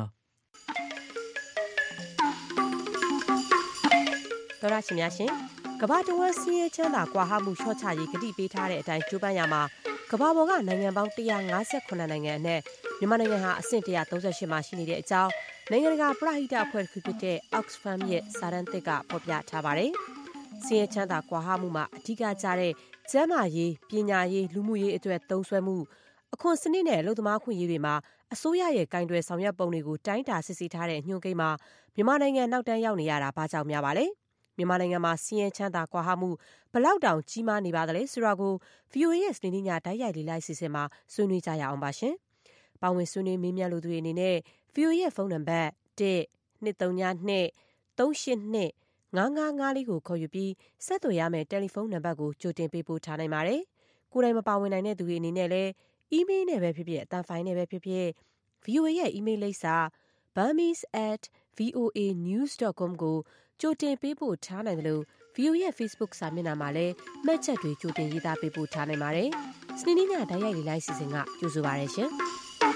သောရရှင်များရှင်ကမ္ဘာတဝန်းစီးရဲချမ်းသာကွာဟမှုလျှော့ချရေးကတိပေးထားတဲ့အတိုင်းကြိုးပမ်းရမှာကမ္ဘာပေါ်ကနိုင်ငံပေါင်း၁၅၈နိုင်ငံအနက်မြန်မာနိုင်ငံဟာအဆင့်၁၃၈မှာရှိနေတဲ့အကြောင်းနိုင်ငံတကာပရဟိတအဖွဲ့တစ်ခုဖြစ်တဲ့ Oxfam ရဲ့စာတမ်းသစ်ကဖော်ပြထားပါတယ်။စီးရဲချမ်းသာကွာဟမှုမှာအဓိကကျတဲ့ကျန်းမာရေး၊ပညာရေး၊လူမှုရေးအတွက်သုံးစွဲမှုအခွန်စနစ်နဲ့အလုပ်သမားခွင့်ရေးတွေမှာအစိုးရရဲ့ကင်တွယ်ဆောင်ရွက်ပုံတွေကိုတိုင်းတာစစ်ဆေးထားတဲ့ညွှန်းကိန်းမှာမြန်မာနိုင်ငံနောက်တန်းရောက်နေရတာဘာကြောင့်များပါလဲ။မြန်မာနိုင်ငံမှာစီးရဲချမ်းသာကွာဟမှုဘလောက်တောင်ကြီးမားနေပါသလဲဆိုတာကို ဗွီအိုအေ ရဲ့စနေနေ့ညတိုက်ရိုက်လေးလိုက်စီစဉ်မှာဆွေးနွေးကြရအောင်ပါရှင်။ပါဝင်ဆွေးနွေးမေးမြန်းလို့သူတွေအနေနဲ့ ဗွီအိုအေ ရဲ့ဖုန်းနံပါတ်၁ ၂၃၂ ၃၈၂ ၅၅၅လေးကိုခေါ်ယူပြီးဆက်သွယ်ရမယ့်တယ်လီဖုန်းနံပါတ်ကိုကြိုတင်ပေးပို့ထားနိုင်ပါတယ်။ကိုယ်တိုင်မပါဝင်နိုင်တဲ့သူတွေအနေနဲ့လည်းအီးမေးလ်နဲ့ပဲဖြစ်ဖြစ်အသံဖိုင်နဲ့ပဲဖြစ်ဖြစ် ဗွီအိုအေ ရဲ့အီးမေးလ်လိပ်စာ burmese at voa news dot com ကိုကြိုတင်ပေးပို့ထားနိုင်တယ်လို့ ဗွီအိုအေ ရဲ့ Facebook စာမျက်နှာမှာလည်းမှတ်ချက်တွေကြိုတင်ရေးသားပေးပို့ထားနိုင်ပါတယ်။စနေနေ့ညတိုက်ရိုက်လေးလိုက်စီစဉ်ကကြိုဆိုပါရရှင်။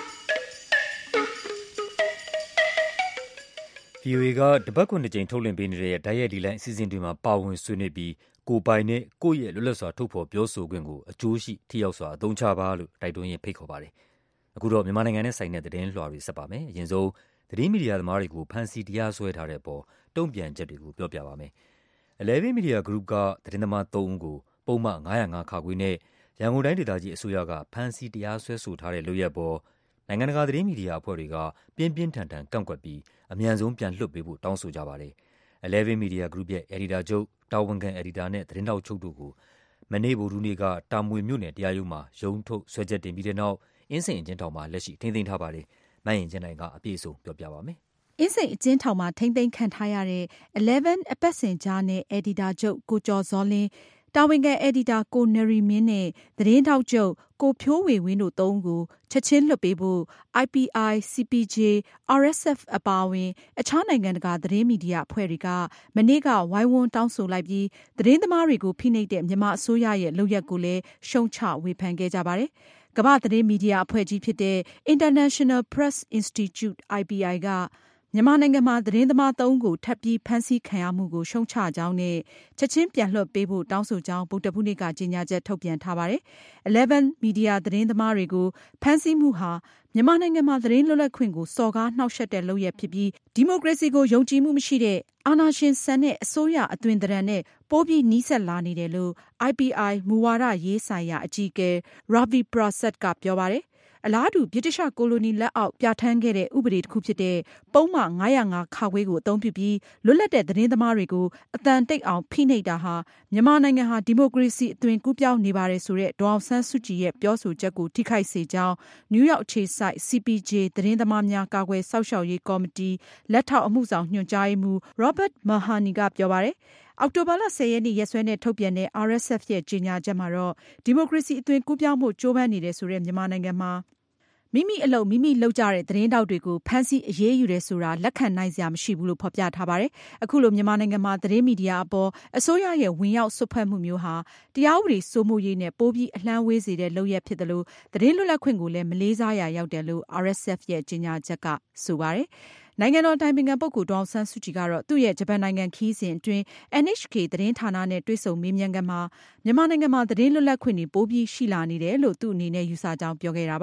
ဗွီအိုအေကတပတ်ခုနှစ်ကြိမ်ထုတ်လွှင့်ပေးနေတဲ့တိုက်ရိုက်ဒီလိုင်းအစီအစဉ်တွေမှာပါဝင်ဆွေးနွေးပြီးကိုပိုင်နဲ့ကိုယ့်ရဲ့လွတ်လပ်စွာထုတ်ဖော်ပြောဆိုခွင့်ကိုအကျိုးရှိထိရောက်စွာအသုံးချပါလို့တိုက်တွန်းရင်းဖိတ်ခေါ်ပါတယ်။အခုတော့မြန်မာနိုင်ငံနဲ့ဆိုင်တဲ့သတင်းလွှာတွေဆက်ပါမယ်။အရင်ဆုံးသတင်းမီဒီယာသမားတွေကိုဖမ်းဆီးတရားစွဲထားတဲ့အပေါ်တုံ့ပြန်ချက်တွေကိုပြောပြပါမယ်။ Eleven Media Group ကသတင်းသမားသုံးဦးကိုပုံမှန်၅၀၅ခခွေနဲ့ရန်ကုန်တိုင်းဒေသကြီးအစိုးရကဖမ်းဆီးတရားစွဲဆိုထားတဲ့လုပ်ရပ်ပေါ်နိုင်ငံတကာသတင်းမီဒီယာအဖွဲ့တွေကပြင်းပြင်းထန်ထန်ကန့်ကွက်ပြီးအမြန်ဆုံးပြန်လွှတ်ပေးဖို့တောင်းဆိုကြပါတယ်။ Eleven Media Group ရဲ့အယ်ဒီတာချုပ်တာဝန်ခံအယ်ဒီတာနဲ့သတင်းတောက်ချုပ်တို့ကိုမနေ့ဗုဒ္ဓဟူးနေ့ကတာမွေမြို့နယ်တရားရုံးမှာရုံးထုတ်ဆွဲချက်တင်ပြီးတဲ့နောက်အင်းစိန်အကျဉ်းထောင်မှာလက်ရှိထိန်းသိမ်းထားပါတယ်။မယင်ကျင်းနိုင်ကအပြည့်အစုံပြောပြပါမယ်။အင်းစိန်အကျဉ်းထောင်မှာထိန်းသိမ်းခံထားရတဲ့ Eleven အပတ်စဉ်ကြားနဲ့အယ်ဒီတာချုပ်ကိုကျော်ဇောလင်းတာဝန်ခံအယ်ဒီတာကိုနရီမင်းနဲ့သတင်းထောက်ချုပ်ကိုဖြိုးဝေဝင်းတို့သုံးကိုချက်ချင်းလွှတ်ပေးဖို့ I P I, C P J, R S F အပါအဝင်အခြားနိုင်ငံတကာသတင်းမီဒီယာအဖွဲ့တွေကမနေ့ကဝိုင်းဝန်းတောင်းဆိုလိုက်ပြီးသတင်းသမားတွေကိုဖိနှိပ်တဲ့မြန်မာအစိုးရရဲ့လုပ်ရပ်ကိုလည်းရှုံချဝေဖန်ခဲ့ကြပါတယ်။ကမ္ဘာ့သတင်းမီဒီယာအဖွဲ့ကြီးဖြစ်တဲ့ International Press Institute I P I ကမြန်မာနိုင်ငံမှာသတင်းသမားသုံးကိုထပ်ပြီးဖမ်းဆီးခံရမှုကိုရှုံချကြောင်းနဲ့ချက်ချင်းပြန်လွှတ်ပေးဖို့တောင်းဆိုကြောင်းဗုဒ္ဓဟူးနေ့ကကြေညာချက်ထုတ်ပြန်ထားပါတယ်။ Eleven မီဒီယာသတင်းသမားတွေကိုဖမ်းဆီးမှုဟာမြန်မာနိုင်ငံမှာသတင်းလွတ်လပ်ခွင့်ကိုစော်ကားနှောက်ယှက်တဲ့လုပ်ရပ်ဖြစ်ပြီးဒီမိုကရေစီကိုယုံကြည်မှုမရှိတဲ့အာဏာရှင်ဆန်တဲ့အစိုးရအသွင်သဏ္ဍာန်နဲ့ပိုပြီးနီးစပ်လာနေတယ်လို့ I P I မူဝါဒရေးဆိုင်ရာအကြီးအကဲ Ravi Prasad ကပြောပါတယ်။အလားတူဗြိတိသျှကိုလိုနီလက်အောက်ပြဋ္ဌာန်းခဲ့တဲ့ဥပဒေတစ်ခုဖြစ်တဲ့ပုံမှန်၅၀၅ခကိုအသုံးပြုပြီးလွတ်လပ်တဲ့သတင်းသမားတွေကိုအသံတိတ်အောင်ဖိနှိပ်တာဟာမြန်မာနိုင်ငံဟာဒီမိုကရေစီအသွင်ကူးပြောင်းနေပါတယ်ဆိုတဲ့ဒေါ်အောင်ဆန်းစုကြည်ရဲ့ပြောဆိုချက်ကိုထိခိုက်စေကြောင်းနယူးယောက်အခြေစိုက် C P J သတင်းသမားများကာကွယ်စောင့်ရှောက်ရေးကော်မတီလက်ထောက်အမှုဆောင်ညွှန်ကြားရေးမှူး Robert Mahani ကပြောပါတယ်။အောက်တိုဘာလ၁၀ရက်နေ့ရက်စွဲနဲ့ထုတ်ပြန်တဲ့ R S F ရဲ့ကြေညာချက်မှာတော့ဒီမိုကရေစီအသွင်ကူးပြောင်းမှုကြိုးပမ်းနေတယ်ဆိုတဲ့မြန်မာနိုင်ငံမှာမိမိအလုပ်မိမိလုပ်ကြတဲ့သတင်းတောက်တွေကိုဖမ်းဆီးအရေးယူတယ်ဆိုတာလက်ခံနိုင်စရာမရှိဘူးလို့ဖော်ပြထားပါတယ်။အခုလိုမြန်မာနိုင်ငံမှာသတင်းမီဒီယာအပေါ်အစိုးရရဲ့ဝင်ရောက်စွက်ဖက်မှုမျိုးဟာတရားဥပဒေစိုးမိုးရေးနဲ့ပိုပြီးအလှမ်းဝေးစေတဲ့လုပ်ရပ်ဖြစ်တယ်လို့သတင်းလွတ်လပ်ခွင့်ကိုလည်းမလေးစားရာရောက်တယ်လို့ R S F ရဲ့ကြေညာချက်ကဆိုပါတယ်။နိုင်ငံတော်အတိုင်ပင်ခံပုဂ္ဂိုလ်ဒေါ်အောင်ဆန်းစုကြည်ကတော့သူ့ရဲ့ဂျပန်နိုင်ငံခရီးစဉ်အတွင်း N H K သတင်းဌာနနဲ့တွေ့ဆုံမေးမြန်းခန်းမှာမြန်မာနိုင်ငံမှာသတင်းလွတ်လပ်ခွင့်တွေပိုပြီးရှိလာနေတယ်လို့သူ့အနေနဲ့ယူဆကြောင်းပြောခဲ့တာပါ။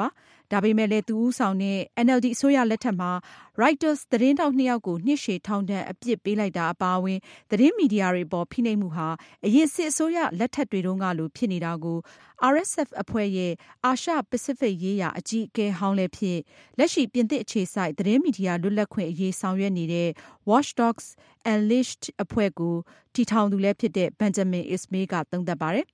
ဒါပေမဲ့လည်းသူဦးဆောင်တဲ့ N L D အစိုးရလက်ထက်မှာ Reuters သတင်းထောက်နှစ်ယောက်ကိုနှစ်ရှည်ထောင်ဒဏ်အပြစ်ပေးလိုက်တာအပါအဝင်သတင်းမီဒီယာတွေပေါ်ဖိနှိပ်မှုဟာအရင်စစ်အစိုးရလက်ထက်တွေတုန်းကလိုဖြစ်နေတာကို R S F အဖွဲ့ရဲ့အာရှပစိဖိတ်ရေးရာအကြီးအကဲဟောင်းလည်းဖြစ်လက်ရှိပြင်သစ်အခြေစိုက်သတင်းမီဒီယာလွတ်လပ်ခွင့်အရေးဆောင်ရွက်နေတဲ့ Watchdogs Unleashed အဖွဲ့ကိုတည်ထောင်သူလည်းဖြစ်တဲ့ Benjamin Ismail ကသုံးသပ်ပါတယ်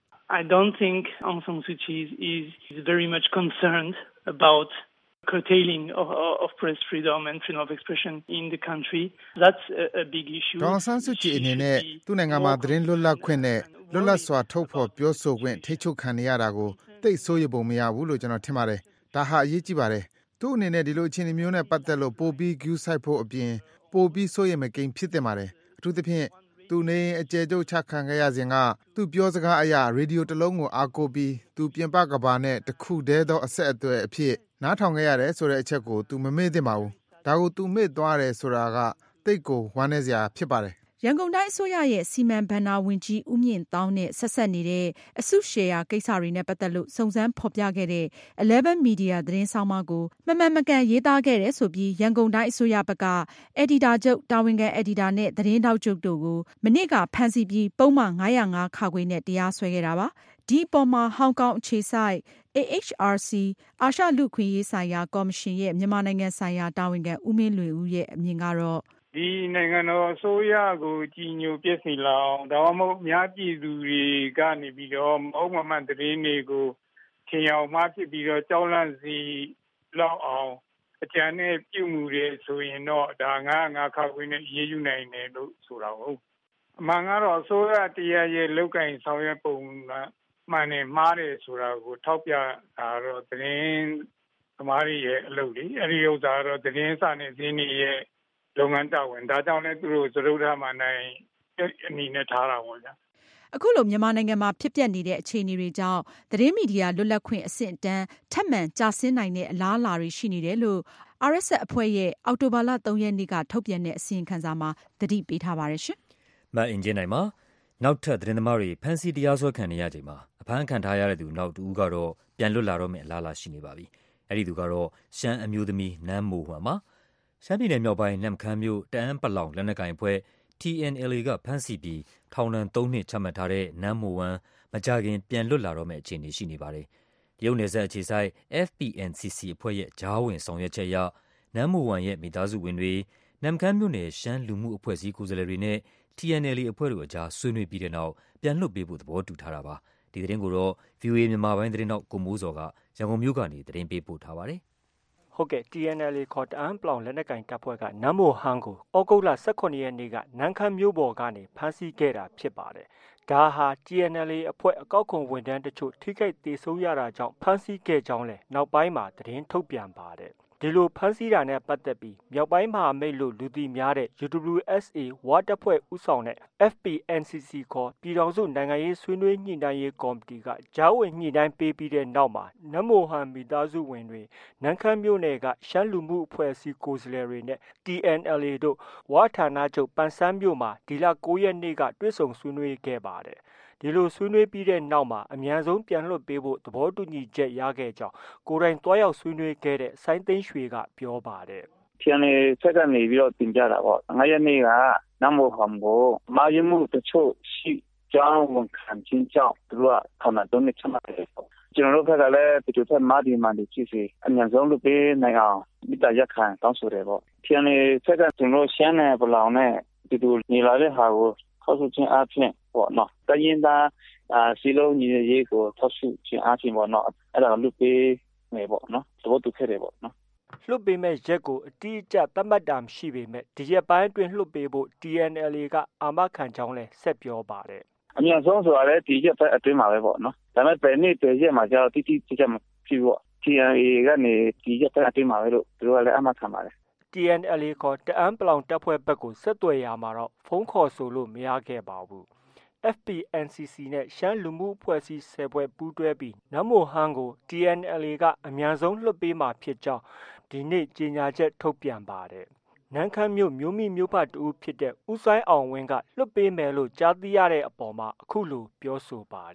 I don't think Aung San Suu Kyi is, is very much concerned about curtailing of, of press freedom and freedom of expression in the country. That's a, a big issue. ဒေါ်ဆန်းစုကြည်အနေနဲ့သူ့နိုင်ငံမှာသတင်းလွတ်လပ်ခွင့်နဲ့လွတ်လပ်စွာထုတ်ဖော်ပြောဆိုခွင့်ထိချုပ်ခံနေရတာကိုသိဆိုရပုံမရဘူးလို့ကျွန်တော်ထင်ပါတယ်။ဒါဟာအရေးကြီးပါတယ်။သူ့အနေနဲ့ဒီလိုအခြေအနေမျိုးနဲ့ပတ်သက်လို့ပိုပြီးဂရုစိုက်ဖို့အပြင်ပိုပြီးစိုးရိမ်မကင်းဖြစ်တင်ပါတယ်။အထူးသဖြင့်သူနေအကျယ်ချုပ်ချခံခဲ့ရစဉ်ကသူပြောစကားအရာရေဒီယိုတစ်လုံးကိုအားကိုးပြီးသူပြင်ပကဘာနဲ့တခုတည်းသောအဆက်အသွယ်အဖြစ်နားထောင်ခဲ့ရတယ်ဆိုတဲ့အချက်ကိုသူမမေ့သင့်ပါဘူး။ဒါကိုသူမေ့သွားတယ်ဆိုတာကသိတ်ကိုဝမ်းနည်းစရာဖြစ်ပါတယ်။ရန်ကုန်တိုင်းအစိုးရရဲ့စီမံဘဏ္ဍာဝန်ကြီးဦးမြင့်သောင်းနဲ့ဆက်ဆက်နေတဲ့အစုရှယ်ယာကိစ္စတွေနဲ့ပတ်သက်လို့စုံစမ်းဖော်ပြခဲ့တဲ့ Eleven Media သတင်းဆောင်မကိုမမှန်မကန်ရေးသားခဲ့တယ်ဆိုပြီးရန်ကုန်တိုင်းအစိုးရဘက်က အယ်ဒီတာချုပ်တာဝန်ခံအယ်ဒီတာနဲ့သတင်းတောက်ချုပ်တို့ကိုမနေ့ကဖမ်းဆီးပြီးပုံမှန်၅၀၅ ခါခွေနဲ့တရားစွဲခဲ့တာပါ။ဒီအပေါ်မှာဟောင်ကောင်အခြေစိုက် A H R C အာရှလူ့ခွင့်ရေးဆိုင်ရာကော်မရှင်ရဲ့မြန်မာနိုင်ငံဆိုင်ရာတာဝန်ခံဦးမင်းလွင်ဦးရဲ့အမြင်ကတော့ဒီနိုင်ငံတော်အစိုးရကိုကြီးညိုပြည့်စည်လောင်ဒါမှမဟုတ်များပြည်သူတွေကနေပြီးတော့မဟုတ်မမှန်သတင်းတွေကိုထင်အောင်မှားဖြစ်ပြီးတော့ကြောက်လန့်စီလောက်အောင်အကြံနဲ့ပြုမှုတွေဆိုရင်တော့ဒါငါးငါးခါခွင့်နဲ့ရေးယူနိုင်တယ်လို့ဆိုတာဟုတ်အမှန်ကတော့အစိုးရတရားရဲ့လောက်ကင်ဆောင်ရွက်ပုံမှန်နဲ့မှားတယ်ဆိုတာကိုထောက်ပြတာတော့သတင်းသမားတွေရဲ့အလုပ်လေးအဲဒီဥစ္စာတော့သတင်းစာနဲ့ဇင်းတွေရဲ့လုပ်ငန်းတာဝန်ဒါကြောင့်လည်းသူတို့စရုပ်ထားမှနိုင်အနေနဲ့ထားတာပေါ့ဗျာအခုလိုမြန်မာနိုင်ငံမှာဖြစ်ပျက်နေတဲ့အခြေအနေတွေကြောင့်သတင်းမီဒီယာလွတ်လပ်ခွင့်အဆင့်အတန်းထပ်မံကျဆင်းနိုင်တဲ့အလားအလာတွေရှိနေတယ်လို့ R S F အဖွဲ့ရဲ့အောက်တိုဘာလ၃ရက်နေ့ကထုတ်ပြန်တဲ့အစီရင်ခံစာမှာသတိပေးထားပါတယ်ရှင်။မအင်ဂျင်နိုင်မှာနောက်ထပ်သတင်းသမားတွေဖမ်းဆီးတရားစွဲခံနေရချိန်မှာအဖမ်းခံထားရတဲ့သူနောက်တူကတော့ပြန်လွတ်လာတော့မယ့်အလားအလာရှိနေပါပြီ။အဲဒီသူကတော့ရှမ်းအမျိုးသမီးနန်းမိုဟွမ်ပါရှမ်းပြည်နယ်မြောက်ပိုင်းနမ်ခမ်းမြို့တအန်းပလောင်လက်နက်ကိုင်အဖွဲ့ T N L A ကဖမ်းဆီးပြီးထောင်ဒဏ်သုံးနှစ်ချမှတ်ထားတဲ့နန်းမိုဟွမ်မကြာခင်ပြန်လွတ်လာတော့မယ့်အခြေအနေရှိနေပါတယ်။တရုတ်နယ်စပ်အခြေစိုက် F P N C C အဖွဲ့ရဲ့ကြားဝင်ဆောင်ရွက်ချက်အရနန်းမိုဟွမ်ရဲ့မိသားစုဝင်တွေနမ်ခမ်းမြို့နယ်ရှမ်းလူမှုအဖွဲ့အစည်းကိုယ်စားလှယ်တွေနဲ့ T N L A အဖွဲ့တို့အကြားဆွေးနွေးပြီးတဲ့နောက်ပြန်လွှတ်ပေးဖို့သဘောတူထားတာပါ။ဒီသတင်းကိုတော့ V O A မြန်မာပိုင်းသတင်းတောက်ကိုမိုးစောကရန်ကုန်မြို့ကနေသတင်းပေးပို့ထားပါတယ်ဟုတ်ကဲ့ T N L A ခေါ်တအန်းပလောင်လက်နက်ကင်တပ်ဖွဲ့ကနမ်မိုဟန်ကိုဩဂုတ်လ၁၇ရက်နေ့ကနန်းခမ်းမြို့ပေါ်ကနေဖမ်းဆီးခဲ့တာဖြစ်ပါတယ်။ဒါဟာ T N L A အဖွဲ့အကောက်ခွန်ဝန်ထမ်းတချို့ထိခိုက်ဒေဆုံးရတာကြောင့်ဖမ်းဆီးခဲ့ကြောင်းလည်းနောက်ပိုင်းမှာသတင်းထုတ်ပြန်ပါတယ်။ဒီလိုဖမ်းဆီးတာနဲ့ပတ်သက်ပြီးမြောက်ပိုင်းမဟာမိတ်လို့လူသိများတဲ့ U W S A ဝါတပ်ဖွဲ့ဦးဆောင်တဲ့ F P N C C ခေါ်ပြည်ထောင်စုနိုင်ငံရေးဆွေးနွေးညှိနှိုင်းရေးကော်မတီကကြားဝင်ညှိနှိုင်းပေးပြီးတဲ့နောက်မှာနမ်မိုဟန်မိသားစုဝင်တွေနန်းခမ်းမြို့နယ်ကရှမ်းလူမှုအဖွဲ့အစည်းကိုယ်စားလှယ်တွေနဲ့ T N L A တို့ဝါဌာနချုပ်ပန်ဆန်းမြို့မှာဒီလ၉ရက်နေ့ကတွေ့ဆုံဆွေးနွေးခဲ့ပါတယ်ဒီလိုဆွေးနွေးပြီးတဲ့နောက်မှာအမြန်ဆုံးပြန်လွှတ်ပေးဖို့သဘောတူညီချက်ရခဲ့ကြောင်းကိုယ်တိုင်တွားရောက်ဆွေးနွေးခဲ့တဲ့စိုင်းသိန်းရွှေကပြောပါတယ်။ T N L A ဆက်ကနေပြီးတော့တင်ပြတာပေါ့။ငါးရက်နေ့ကနမ်မိုဟန်ကိုမာယမှုတချို့ရှိကြောင်းဝန်ခံခြင်းကြောင့်သူကထောင်ဒဏ်သုံးနှစ်ချမှတ်တယ်ပေါ့။ကျွန်တော်တို့ဘက်ကလည်းဒီလိုထက်မာဒီမန်ဒီဖြစ်စီအမြန်ဆုံးလုပ်ပေးနိုင်အောင်မိတ္တရက်ခံတောင်းဆိုတယ်ပေါ့။ T N L A ဆက်ကကျွန်တော်ရှမ်းနယ်ပလောင်နဲ့ဒီလိုနေလာတဲ့ဟာကိုထောက်ဆခြင်းအပြင်ပေါ့နော်တရင်သားအာစီလုံးညီရေးကိုထောက်ဆခြင်းအပြင်ပေါ့နော်အဲ့ဒါလွတ်ပေးနေပေါ့နော်သဘောတူခဲ့တယ်ပေါ့နော်လွတ်ပေးမဲ့ရက်ကိုအတိအကျသတ်မှတ်တာမရှိပေမဲ့ဒီရက်ပိုင်းအတွင်းလွတ်ပေးဖို့ T N L A ကအာမခံကြောင်းလဲဆက်ပြောပါတယ်အမြန်ဆုံးဆိုတာလည်းဒီရက်ပိုင်းအတွင်းမှာပဲပေါ့နော်ဒါပေမဲ့ဘယ်နေ့ဘယ်ရက်မှာကျတော့တိတိကျကျမဖြစ်ဘူး T N L A ကနေဒီရက်ပိုင်းအတွင်းမှာပဲလို့သူတို့ကလည်းအာမခံပါတယ် T N L A ခေါ်တအန်းပလောင်တပ်ဖွဲ့ဘက်ကိုဆက်သွယ်ရမှာတော့ဖုန်းခေါ်ဆိုလို့မရခဲ့ပါဘူး။ F P N C C နဲ့ရှမ်းလူမှုအဖွဲ့အစည်းဆယ်ဖွဲ့ပူးတွဲပြီးနမ်မိုဟန်ကို T N L A ကအမြန်ဆုံးလွှတ်ပေးမှာဖြစ်ကြောင်းဒီနေ့ကြေညာချက်ထုတ်ပြန်ပါတယ်။နန်းခမ်းမြို့မျိုးမိမျိုးဖတူဖြစ်တဲ့ဦးဆိုင်အောင်ဝင်းကလွှတ်ပေးမယ်လို့ကြားသိရတဲ့အပေါ်မှာအခုလိုပြောဆိုပါတယ်။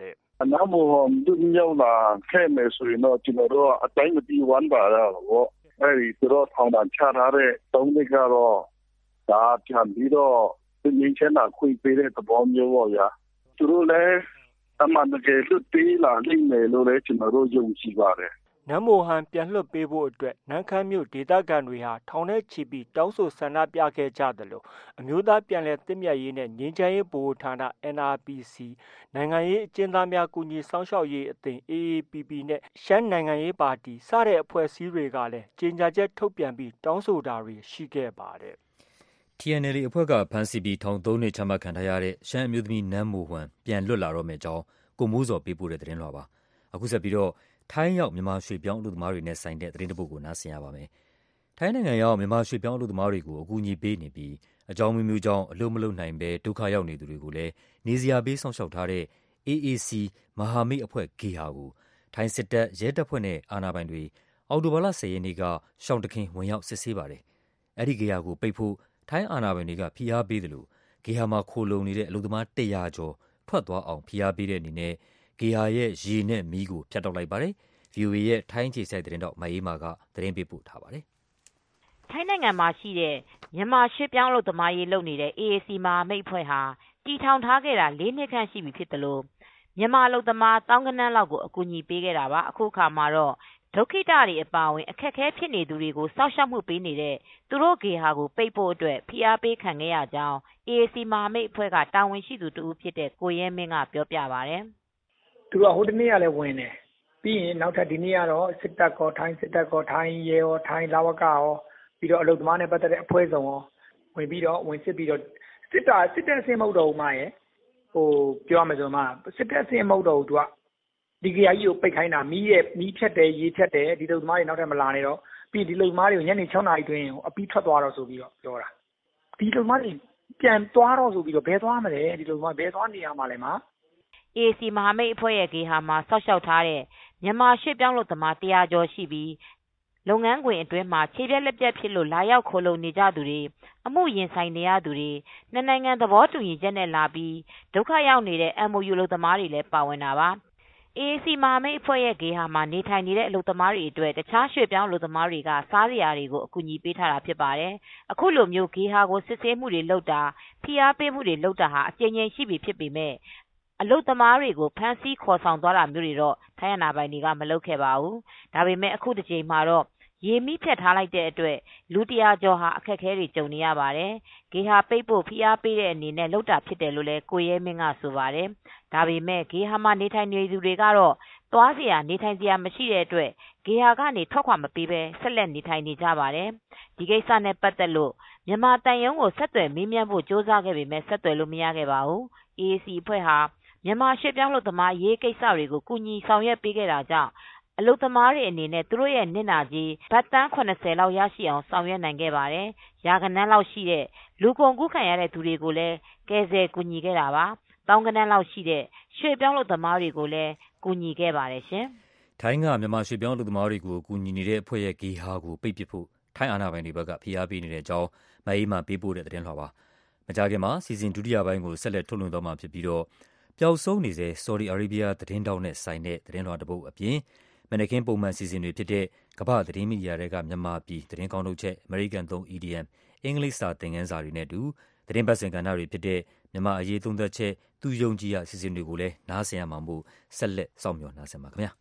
နမောဟမ်ဒုညောလာခဲမယ်ဆိုရင်တော့ကျွန်တော်တို့အတိုင်းမတီးဝမ်းပါတော့ဘောအဲဒီသူတို့ထောင်တာချထားတဲ့သုံးနှစ်ကတော့ဒါပြန်ပြီးတော့ဒီငင်းချနာခွေပေးတဲ့သဘောမျိုးပေါ့ဗျာသူတို့လည်းအမှန်တကယ်လွတ်ပေးလာလိမ့်မယ်လို့လည်းကျွန်တော်တို့ယုံကြည်ပါတယ်နမ်မိုဟန်ပြန်လွှတ်ပေးဖို့အတွက်နန်းခမ်းမြို့ဒေသခံတွေဟာထောင်ထဲချီပြီးတောင်းဆိုဆန္ဒပြခဲ့ကြတယ်လို့အမျိုးသားပြန်လည်သင့်မြတ်ရေးနဲ့ငြိမ်းချမ်းရေးဗဟိုဌာန N R P C နိုင်ငံရေးအကျဉ်းသားများကူညီစောင့်ရှောက်ရေးအသင်း A A P P နဲ့ရှမ်းနိုင်ငံရေးပါတီစတဲ့အဖွဲ့အစည်းတွေကလည်းကြေညာချက်ထုတ်ပြန်ပြီးတောင်းဆိုတာတွေရှိခဲ့ပါတယ် T N L A အဖွဲ့ကဖမ်းဆီးပြီးထောင်သုံးနှစ်ချမှတ်ခံထားရတဲ့ရှမ်းအမျိုးသမီးနန်းမိုဟန်ပြန်လွတ်လာတော့မယ့်အကြောင်းကိုမိုးစော်ပေးပို့တဲ့သတင်းလွှာပါအခုဆက်ပြီးတော့ထိုင်းရောက်မြန်မာရွှေပြောင်းအလုပ်သမားတွေနဲ့ဆိုင်တဲ့သတင်းတပုဒ်ကိုနားဆင်ရပါမယ်။ထိုင်းနိုင်ငံရောက်မြန်မာရွှေပြောင်းအလုပ်သမားတွေကိုအကူအညီပေးနေပြီးအကြောင်းမျိုးမျိုးကြောင့်အလုပ်မလုပ်နိုင်ဘဲဒုက္ခရောက်နေသူတွေကိုလည်းနေစရာပေးဆောင်ရှောက်ထားတဲ့ A A C မဟာမိတ်အဖွဲ့ဂေဟာကိုထိုင်းစစ်တပ်ရဲတပ်ဖွဲ့နဲ့အာဏာပိုင်တွေအောက်တိုဘာလဆယ်ရက်နေ့ကရှောင်းတခင်ဝင်ရောက်စစ်ဆေးပါတယ်။အဲဒီဂေဟာကိုပိတ်ဖို့ထိုင်းအာဏာပိုင်တွေကဖိအားပေးတယ်လို့ဂေဟာမှာခိုလုံနေတဲ့အလုပ်သမားတရာကျော်ထွက်သွားအောင်ဖိအားပေးတဲ့အနေနဲ့ဂေဟာရဲ့ရေနဲ့မီးကိုဖျက်တောက်လိုက်ပါတယ်။ V O A ရဲ့ထိုင်းခြေစိုက်သတင်းတော့မအေးမာကသတင်းပေးပို့ထားပါတယ်။ထိုင်းနိုင်ငံမှာရှိတဲ့မြန်မာရွှေပြောင်းလုပ်သမားရေးလုပ်နေတဲ့ A A C မဟာမိတ်အဖွဲ့ဟာတည်ထောင်ထားခဲ့တာလေးနှစ်ခန့်ရှိပြီဖြစ်တယ်လို့မြန်မာလုပ်သမားတောင်းကနန်းလောက်ကိုအကူအညီပေးခဲ့တာပါအခုအခါမှာတော့ဒုက္ခိတတွေအပါအဝင်အခက်အခဲဖြစ်နေသူတွေကိုစောင့်ရှောက်မှုပေးနေတဲ့သူတို့ဂေဟာကိုပိတ်ဖို့အတွက်ဖိအားပေးခံခဲ့ရကြောင်း A A C မဟာမိတ်အဖွဲ့ကတာဝန်ရှိသူတဦးဖြစ်တဲ့ကိုရဲမင်းကပြောပြပါတယ်။သူကဟိုတနေ့ကလည်းဝင်တယ်ပြီးရင်နောက်ထပ်ဒီနေ့ကတော့စစ်တပ်ကောထိုင်းစစ်တပ်ကောထိုင်းရဲရောထိုင်းလာဝကရောပြီးတော့အလုပ်သမားနဲ့ပတ်သက်တဲ့အဖွဲ့စုံရောဝင်ပြီးတော့ဝင်စစ်ပြီးတော့စစ်တာစစ်တပ်အစင်းမဟုတ်တော့ဘူးမရဲ့ဟိုပြောရမယ်ဆိုမှစစ်တပ်အစင်းမဟုတ်တော့ဘူးသူကဒီကြကြီးကိုပိတ်ခိုင်းတာမီးရဲ့မီးဖြတ်တယ်ရေဖြတ်တယ်ဒီလုပ်သမားတွေနောက်ထပ်မလာနေတော့ပြီးဒီလုပ်သမားတွေကိုညနေ၆နာရီတွင်အပြီးထွက်သွားတော့ဆိုပြီးတော့ပြောတာဒီလုပ်သမားတွေပြန်သွားတော့ဆိုပြီးတော့ဘယ်သွားမလဲဒီလုပ်သမားဘယ်သွားနေရမှာလဲမှာ A A C မဟာမိတ်အဖွဲ့ရဲ့ဂေဟာမှာစောက်ရှောက်ထားတဲ့မြန်မာရွှေပြောင်းလုပ်သမားတရာကျော်ရှိပြီးလုပ်ငန်းခွင်အတွင်းမှာခြေပြက်လက်ပြက်ဖြစ်လို့လာရောက်ခိုလုံနေကြသူတွေအမှုရင်ဆိုင်နေရသူတွေနှစ်နိုင်ငံသဘောတူညီချက်နဲ့လာပြီးဒုက္ခရောက်နေတဲ့ M O U လုပ်သမားတွေလည်းပါဝင်တာပါA A C မဟာမိတ်အဖွဲ့ရဲ့ဂေဟာမှာနေထိုင်နေတဲ့အလုပ်သမားတွေအတွက်တခြားရွှေပြောင်းအလုပ်သမားတွေကစားစရာတွေကိုအကူအညီပေးထားတာဖြစ်ပါတယ်အခုလိုမျိုးဂေဟာကိုစစ်ဆေးမှုတွေလုပ်တာဖိအားပေးမှုတွေလုပ်တာဟာအကြိမ်ကြိမ်ရှိပြီဖြစ်ပေမဲ့အလုပ်သမားတွေကိုဖမ်းဆီးခေါ်ဆောင်သွားတာမျိုးတွေတော့ထိုင်းအာဏာပိုင်တွေကမလုပ်ခဲ့ပါဘူးဒါပေမဲ့အခုတစ်ချိန်မှာတော့ရေမီးဖြတ်ထားလိုက်တဲ့အတွက်လူတရာကျော်ဟာအခက်အခဲတွေကြုံနေရပါတယ်ဂေဟာပိတ်ဖို့ဖိအားပေးတဲ့အနေနဲ့လုပ်တာဖြစ်တယ်လို့လည်းကိုရဲမင်းကဆိုပါတယ်ဒါပေမဲ့ဂေဟာမှာနေထိုင်နေသူတွေကတော့သွားစရာနေထိုင်စရာမရှိတဲ့အတွက်ဂေဟာကနေထွက်ခွာမပေးဘဲဆက်လက်နေထိုင်နေကြပါတယ်ဒီကိစ္စနဲ့ပတ်သက်လို့မြန်မာတန်ယုံကိုဆက်သွယ်မေးမြန်းဖို့ကြိုးစားခဲ့ပေမဲ့ဆက်သွယ်လို့မရခဲ့ပါဘူး A A C အဖွဲ့ဟာမြန်မာရွှေပြောင်းလုပ်သမားရေးကိစ္စတွေကိုကူညီဆောင်ရွက်ပေးခဲ့တာကြောင့်အလုပ်သမားတွေအနေနဲ့သူတို့ရဲ့နစ်နာကြေးဘတ်တန်း၇၀လောက်ရရှိအောင်ဆောင်ရွက်နိုင်ခဲ့ပါတယ်။ရာဂဏန်းလောက်ရှိတဲ့လူကုန်ကူးခံရတဲ့သူတွေကိုလည်းကယ်ဆယ်ကူညီခဲ့တာပါ။တောင်းကဏန်းလောက်ရှိတဲ့ရွှေပြောင်းလုပ်သမားတွေကိုလည်းကူညီခဲ့ပါတယ်ရှင်။ထိုင်းကမြန်မာရွှေပြောင်းလုပ်သမားတွေကိုကူညီနေတဲ့အဖွဲ့ရဲ့ဂေဟာကိုပိတ်ပစ်ဖို့ထိုင်းအာဏာပိုင်တွေဘက်ကဖိအားပေးနေတဲ့အကြောင်းမအေးမှပေးပို့တဲ့သတင်းလွှာပါ။မကြာခင်မှာစီစဉ်ဒုတိယပိုင်းကိုဆက်လက်ထုတ်လွှင့်သွားမှာဖြစ်ပြီးတော့ပျောက်ဆုံးနေစေဆော်ဒီအာရေဗျသတင်းတောက်နဲ့ဆိုင်တဲ့သတင်းလွှာတစ်ပုဒ်အပြင်မနက်ခင်းပုံမှန်စီစဉ်တွေဖြစ်တဲ့ကမ္ဘာသတင်းမီဒီယာတွေကမြန်မာပြည်သတင်းကောင်းထုတ်ချက်အမေရိကန်သုံး E D M အင်္ဂလိပ်စာသင်ခန်းစာတွေနဲ့တူသတင်းပတ်စင်ကဏ္ဍတွေဖြစ်တဲ့မြန်မာအရေးသုံးသပ်ချက်သူယုံကြည်ရစီစဉ်တွေကိုလည်းနားဆင်ရမှာမို့ဆက်လက်စောင့်မျှော်နားဆင်ပါခင်ဗျာ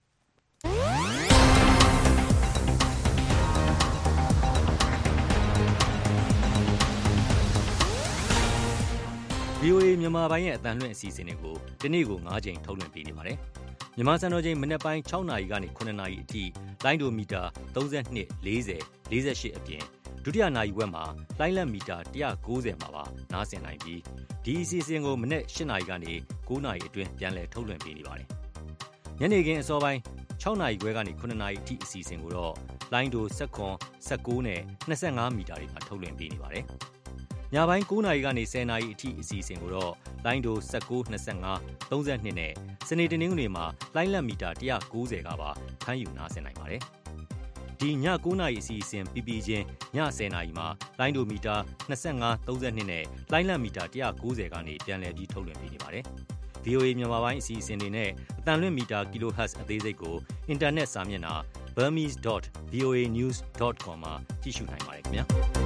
V O A မြန်မာပိုင်းရဲ့အသံလွှင့်အစီအစဉ်တွေကိုဒီနေ့ကို၅ချိန်ထုတ်လွှင့်ပေးနေပါတယ်။မြန်မာစံတော်ချိန်မနက်ပိုင်း၆နာရီကနေ၇နာရီအထိလိုင်းဒိုမီတာ၃၂ ၄၀ ၄၈အပြင်ဒုတိယနာရီဝက်မှာလိုင်းလက်မီတာ၁၉၀မှာပါနားဆင်နိုင်ပြီးဒီအစီအစဉ်ကိုမနက်၈နာရီကနေ၉နာရီအတွင်းပြန်လည်ထုတ်လွှင့်ပေးနေပါတယ်။ညနေခင်းအစောပိုင်း၆နာရီခွဲကနေ၇နာရီအထိအစီအစဉ်ကိုတော့လိုင်းဒို၁၇ ၁၉နဲ့၂၅မီတာတွေမှာထုတ်လွှင့်ပေးနေပါတယ်။ညပိုင်း၉နာရီကနေ၁၀နာရီအထိအစီအစဉ်ကိုတော့လိုင်းဒို၁၉ ၂၅ ၃၂နဲ့စနေတနင်္ဂနွေမှာလိုင်းလက်မီတာ၁၉၀ကပါဖမ်းယူနားဆင်နိုင်ပါတယ်။ဒီည၉နာရီအစီအစဉ်ပြီးပြီးချင်းည၁၀နာရီမှာလိုင်းဒိုမီတာ၂၅ ၃၂နဲ့လိုင်းလက်မီတာ၁၉၀ကနေပြန်လည်ပြီးထုတ်လွှင့်ပေးနေပါတယ်။ဗွီအိုအေ မြန်မာပိုင်းအစီအစဉ်တွေနဲ့အသံလွှင့်မီတာ kilohertz အသေးစိတ်ကိုအင်တာနက်စာမျက်နှာ burmese dot v o a news dot com မှာကြည့်ရှုနိုင်ပါတယ်ခင်ဗျာ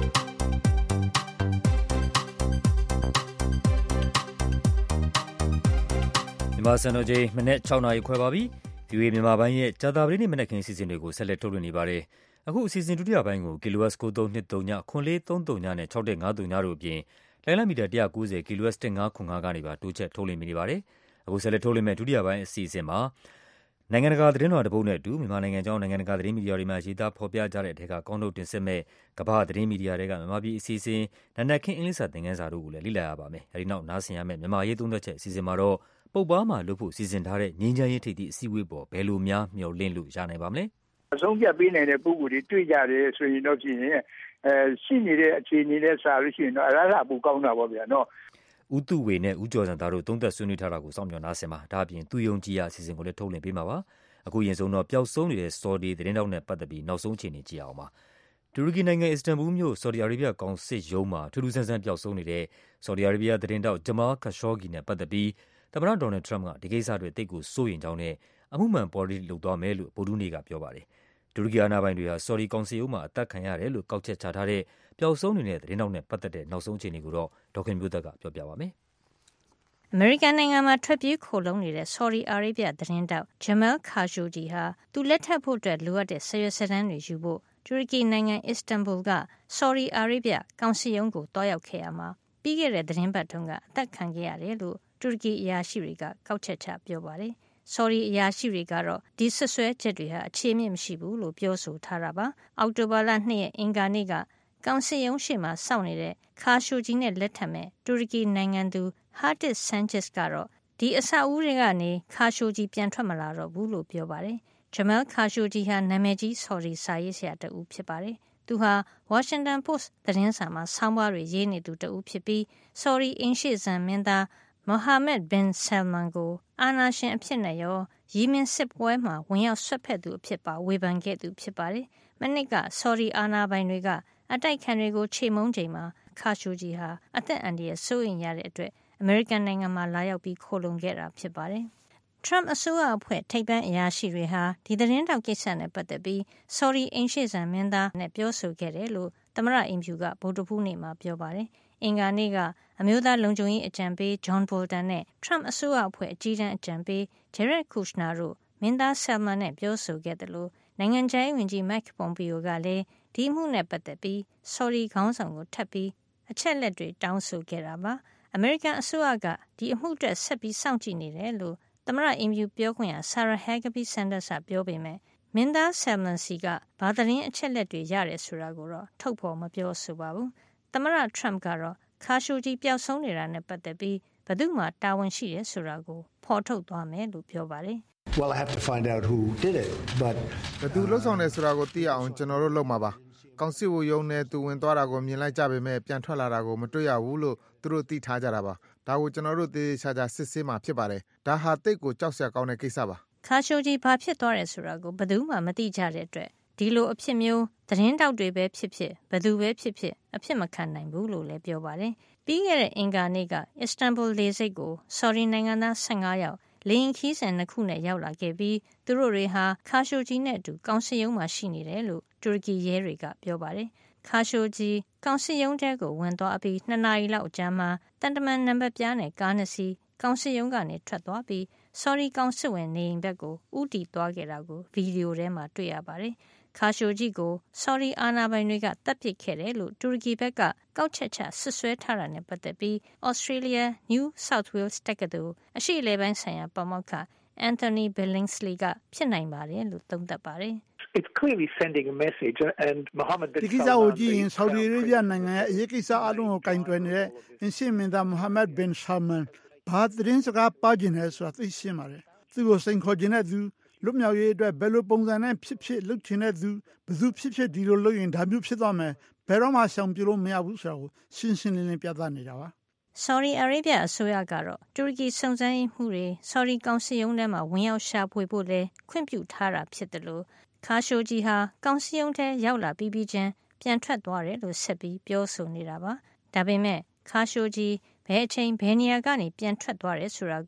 မြန်မာစံတော်ချိန်မနေ့၆နာရီခွဲပါပြီ။ ဗွီအိုအေ မြန်မာပိုင်းရဲ့ကြာသပတေးနေ့မနက်ခင်းအစီအစဉ်တွေကိုဆက်လက်ထုတ်လွှင့်နေပါတယ်။အခုအစီအစဉ်ဒုတိယပိုင်းကို kilohertz ကိုးသုံးနှစ်သုံး ခွန်လေးသုံးသုံးနဲ့ ၆၁၅သုံးတို့အပြင်လိုင်းလမီတာ၁၉၀ kilohertz ၁၅ခွန်၅ကနေပါတိုးချက်ထုတ်လွှင့်နေပါတယ်။အခုဆက်လက်ထုတ်လွှင့်မဲ့ဒုတိယပိုင်းအစီအစဉ်မှာနိုင်ငံတကာသတင်းတော်တစ်ပုဒ်နဲ့အတူမြန်မာနိုင်ငံကြောင်းနိုင်ငံတကာသတင်းမီဒီယာတွေမှာရေးသားဖော်ပြကြတဲ့အထက်ကကောင်းထုတ်တင်ဆက်မဲ့ကမ္ဘာသတင်းမီဒီယာတွေကမြန်မာပြည်အစီအစဉ်နနက်ခင်းအင်္ဂလိပ်စာသင်ခန်းစာတို့ကိုလည်းလေ့လာရပါမယ်။အဲဒီနောက်နားဆင်ရမယ့်မြန်မာရေးသုံးသက်ချက်အစီအစဉ်မှာတော့ပုပ်ပါမှာလုပ်ဖို့စီစဉ်ထားတဲ့ငြိမ်းချမ်းရေးထိပ်သီးအစည်းအဝေးပေါ်ဘယ်လိုများမျှော်လင့်လို့ရနိုင်ပါမလဲ။အဆုံးဖြတ်ပေးနိုင်တဲ့ပုဂ္ဂိုလ်တွေတွေ့ကြတယ်ဆိုရင်တော့ဖြစ်ရင်အဲရှိနေတဲ့အခြေအနေနဲ့စာလို့ရှိရင်တော့အလားအပူကောင်းတာပေါ့ဗျာနော်။ဦးသူဝေနဲ့ဦးကျော်စံသားတို့သုံးသက်ဆွေးနွေးထားတာကိုစောင့်မျှော်နားဆင်ပါ။ဒါအပြင်သူယုံကြည်ရအစီအစဉ်ကိုလည်းထုတ်လွှင့်ပေးမှာပါ။အခုရင်ဆုံးတော့ပျောက်ဆုံးနေတဲ့ဆော်ဒီသတင်းတောက်နဲ့ပတ်သက်ပြီးနောက်ဆုံးအခြေအနေကြည့်အောင်ပါ။တူရကီနိုင်ငံအစ္စတန်ဘူလ်မြို့ဆော်ဒီအာရေဗျကောင်စစ်ရုံးမှာထူးထူးဆန်းဆန်းပျောက်ဆုံးနေတဲ့ဆော်ဒီအာရေဗျသတင်းတောက်ဂျမားခါရှောဂီနဲ့ပတ်သက်ပြီးသမ္မတဒေါ်နယ်ထရမ့်ကဒီကိစ္စတွေတိတ်ကိုစိုးရိမ်ကြောင်းနဲ့အမှုမှန်ပေါ်လီလုပ်သွားမယ်လို့ဗုဒ္ဓနေ့ကပြောပါတယ်။တူရကီအာဏာပိုင်တွေဟာဆော်ဒီကောင်စစ်ရုံးမှာအသက်ခံရတယ်လို့ကောက်ချက်ချထားတဲ့ပျောက်ဆုံးနေတဲ့သတင်းတောက်နဲ့ပတ်သက်တဲ့နောက်ဆုံးအခြေအနေကိုတော့ဒေါက်ခင်မျိုးသက်ကပြောပြပါမယ်။အမေရိကန်နိုင်ငံမှာထွက်ပြေးခိုလုံနေတဲ့ဆော်ဒီအာရေဗျသတင်းတောက်ဂျမယ်ခါရှိုဂျီဟာသူလက်ထပ်ဖို့အတွက်လိုအပ်တဲ့ဆရွယ်စတန်းတွေယူဖို့တူရကီနိုင်ငံအစ္စတန်ဘူလ်ကဆော်ဒီအာရေဗျကောင်စစ်ရုံးကိုတွားရောက်ခဲ့ရမှာပြီးခဲ့တဲ့သတင်းပတ်တုန်းကအသက်ခံခဲ့ရတယ်လို့တူရကီအရာရှိတွေကကောက်ချက်ချပြောပါတယ်။ဆော်ဒီအရာရှိတွေကတော့ဒီဆွဆွဲချက်တွေဟာအခြေအမြစ်မရှိဘူးလို့ပြောဆိုထားတာပါ။အောက်တိုဘာလ၂ရက်အင်္ဂါနေ့ကကောင်စစ်ရုံးရှိမှာစောင့်နေတဲ့ခါရှိုဂျီနဲ့လက်ထပ်မဲ့တူရကီနိုင်ငံသူဟာတစ်ဆန်ချစ်ကတော့ဒီအဆောက်အဦတွေကနေခါရှိုဂျီပြန်ထွက်မလာတော့ဘူးလို့ပြောပါတယ်။ဂျမယ်ခါရှိုဂျီဟာနာမည်ကြီးဆော်ဒီစာရေးဆရာတဦးဖြစ်ပါတယ်။သူဟာ Washington Post သတင်းစာမှာဆောင်းပါးတွေရေးနေသူတဦးဖြစ်ပြီးဆော်ဒီအင်ရှေ့ဇန်မင်းသားမိုဟာမက်ဘင်ဆယ်မန်ကိုအာဏာရှင်အဖြစ်နဲ့ရောယီမင်စစ်ပွဲမှာဝင်ရောက်ဆွတ်ဖက်သူအဖြစ်ပါဝေဖန်ခဲ့သူဖြစ်ပါတယ်။မနစ်ကဆော်ဒီအာဏာပိုင်တွေကအတိုက်ခံတွေကိုခြေမုံချိန်မှာခါရှိုဂျီဟာအသက်အန္တရာယ်စိုးရိမ်ရတဲ့အတွက်အမေရိကန်နိုင်ငံမှာလာရောက်ပြီးခိုလုံခဲ့တာဖြစ်ပါတယ်။ Trump အစိုးရအဖွဲ့ထိပ်ပန်းအရာရှိတွေဟာဒီသတင်းတောက်ကိစ္စနဲ့ပတ်သက်ပြီးဆော်ဒီအင်ရှေ့ဇန်မင်းသားနဲ့ပြောဆိုခဲ့တယ်လို့သမ္မတအင်ဖြူကဗုဒ္ဓဟူးနေ့မှာပြောပါတယ်။အင်္ဂါနေ့ကအမျိုးသားလုံခြုံရေးအကြံပေးဂျွန်ဘိုလ်တန်နဲ့ Trump အစိုးရအဖွဲ့အကြီးတန်းအကြံပေးဂျယ်ရက်ကူရှနာတို့မင်းသားဆယ်မန်နဲ့ပြောဆိုခဲ့တယ်လို့နိုင်ငံခြားရေးဝန်ကြီးမက်ပွန်ပီယိုကလည်းဒီမှုနဲ့ပတ်သက်ပြီးဆော်ဒီခေါင်းဆောင်ကိုထပ်ပြီးအချက်လက်တွေတောင်းဆိုခဲ့တာပါ။အမေရိကန်အစိုးရကဒီအမှုအတွက်ဆက်ပြီးစောင့်ကြည့်နေတယ်လို့သမ္မတအင်ဖြူပြောခွင့်ရဆာရာဟက်ဂဘီဆန်ဒါစ်ကပြောပေမဲ့မင်းသားဆယ်မန်စီကဘာသတင်းအချက်လက်တွေရတယ်ဆိုတာကိုတော့ထုတ်ဖော်မပြောဆိုပါဘူး။သမ္မတထရမ့်ကတော့ခါရှိုဂျီပျောက်ဆုံးနေတာနဲ့ပတ်သက်ပြီးဘယ်သူမှတာဝန်ရှိတယ်ဆိုတာကိုဖော်ထုတ်သွားမယ်လို့ပြောပါတယ်။ Well, I have to find out who did it, but ဘယ်သူလှုပ်ဆောင်တယ်ဆိုတာကိုသိရအောင်ကျွန်တော်တို့လုပ်မှာပါ။ကောင်စစ်ဝရုံးနဲ့သူဝင်သွားတာကိုမြင်လိုက်ကြပေမဲ့ပြန်ထွက်လာတာကိုမတွေ့ရဘူးလို့သူတို့သိထားကြတာပါ။ဒါကိုကျွန်တော်တို့သေချာချာစစ်ဆေးမှာဖြစ်ပါတယ်။ဒါဟာတိတ်ကိုကြောက်စရာကောင်းတဲ့ကိစ္စပါ။ခါရှိုဂျီဘာဖြစ်သွားတယ်ဆိုတာကိုဘယ်သူမှမသိကြတဲ့အတွက်ဒီလိုအဖြစ်မျိုးသတင်းတောက်တွေပဲဖြစ်ဖြစ်ဘယ်သူပဲဖြစ်ဖြစ်အဖြစ်မခံနိုင်ဘူးလို့လည်းပြောပါတယ်။ပြီးခဲ့တဲ့အင်္ဂါနေ့ကအစ္စတန်ဘူလ်လေဆိပ်ကိုဆော်ဒီနိုင်ငံသား၁၅ယောက်လေယာဉ်ခီးစဉ်နှစ်ခုနဲ့ရောက်လာခဲ့ပြီးသူတို့တွေဟာခါရှိုဂျီနဲ့အတူကောင်စစ်ရုံးမှာရှိနေတယ်လို့တူရကီရဲတွေကပြောပါတယ်။ခါရှိုဂျီကောင်စစ်ရုံးတဲကိုဝင်သွားပြီးနှစ်နာရီလောက်အကြာမှာတန်တမန်နံပါတ်ပြားနဲ့ကားနှစ်စီးကောင်စစ်ရုံးကနေထွက်သွားပြီးဆော်ဒီကောင်စစ်ဝင်နေအိမ်ဘက်ကိုဦးတည်သွားခဲ့တာကိုဗီဒီယိုထဲမှာတွေ့ရပါတယ်။ခါရှိုဂျီကိုဆော်ဒီအာဏာပိုင်တွေကတပ်ပစ်ခဲ့တယ်လို့တူရကီဘက်ကကောက်ချက်ချဆွဆွဲထားတာနဲ့ပတ်သက်ပြီး Australia New South Wales တက္ကသိုလ်အရှေ့အလယ်ပိုင်းဆိုင်ရာပါမောက္ခ Anthony Billingsley ကဖြစ်နိုင်ပါတယ်လို့သုံးသပ်ပါတယ်။ It's clearly sending a message and Mohammed bin Salman ဒီကိစ္စကိုကြည့်ရင်ဆော်ဒီအာရေဗျနိုင်ငံရဲ့အရေးကိစ္စအလုံးကိုကင်တွယ်နေတဲ့အင်ရှေ့မင်းသား Mohammed bin Salman ဘာသတင်းစကားပါကျင်လဲဆိုတာသိရှင်းပါတယ်။သူ့ကိုစိန်ခေါ်ခြင်းတဲ့သူလွတ်မြောက်ရေးအတွက်ဘယ်လိုပုံစံနဲ့ဖြစ်ဖြစ်လုပ်ချင်တဲ့သူဘယ်သူဖြစ်ဖြစ်ဒီလိုလုပ်ရင်ဒါမျိုးဖြစ်သွားမယ်ဘယ်တော့မှရှောင်ပြလို့မရဘူးဆိုတာကိုရှင်းရှင်းလင်းလင်းပြသနေတာပါဆော်ဒီအာရေဗျအစိုးရကတော့တူရကီစုံစမ်းရေးမှုတွေဆော်ဒီကောင်စစ်ရုံးထဲမှာဝင်ရောက်ရှာဖွေဖို့လဲခွင့်ပြုထားတာဖြစ်တယ်လို့ခါရှိုဂျီဟာကောင်စစ်ရုံးထဲရောက်လာပြီးပြီးချင်းပြန်ထွက်သွားတယ်လို့ဆက်ပြီးပြောဆိုနေတာပါဒါပေမဲ့ခါရှိုဂျီဘယ်အချိန်ဘယ်နေရာကနေပြန်ထွက်သွားတယ်ဆိုတာကို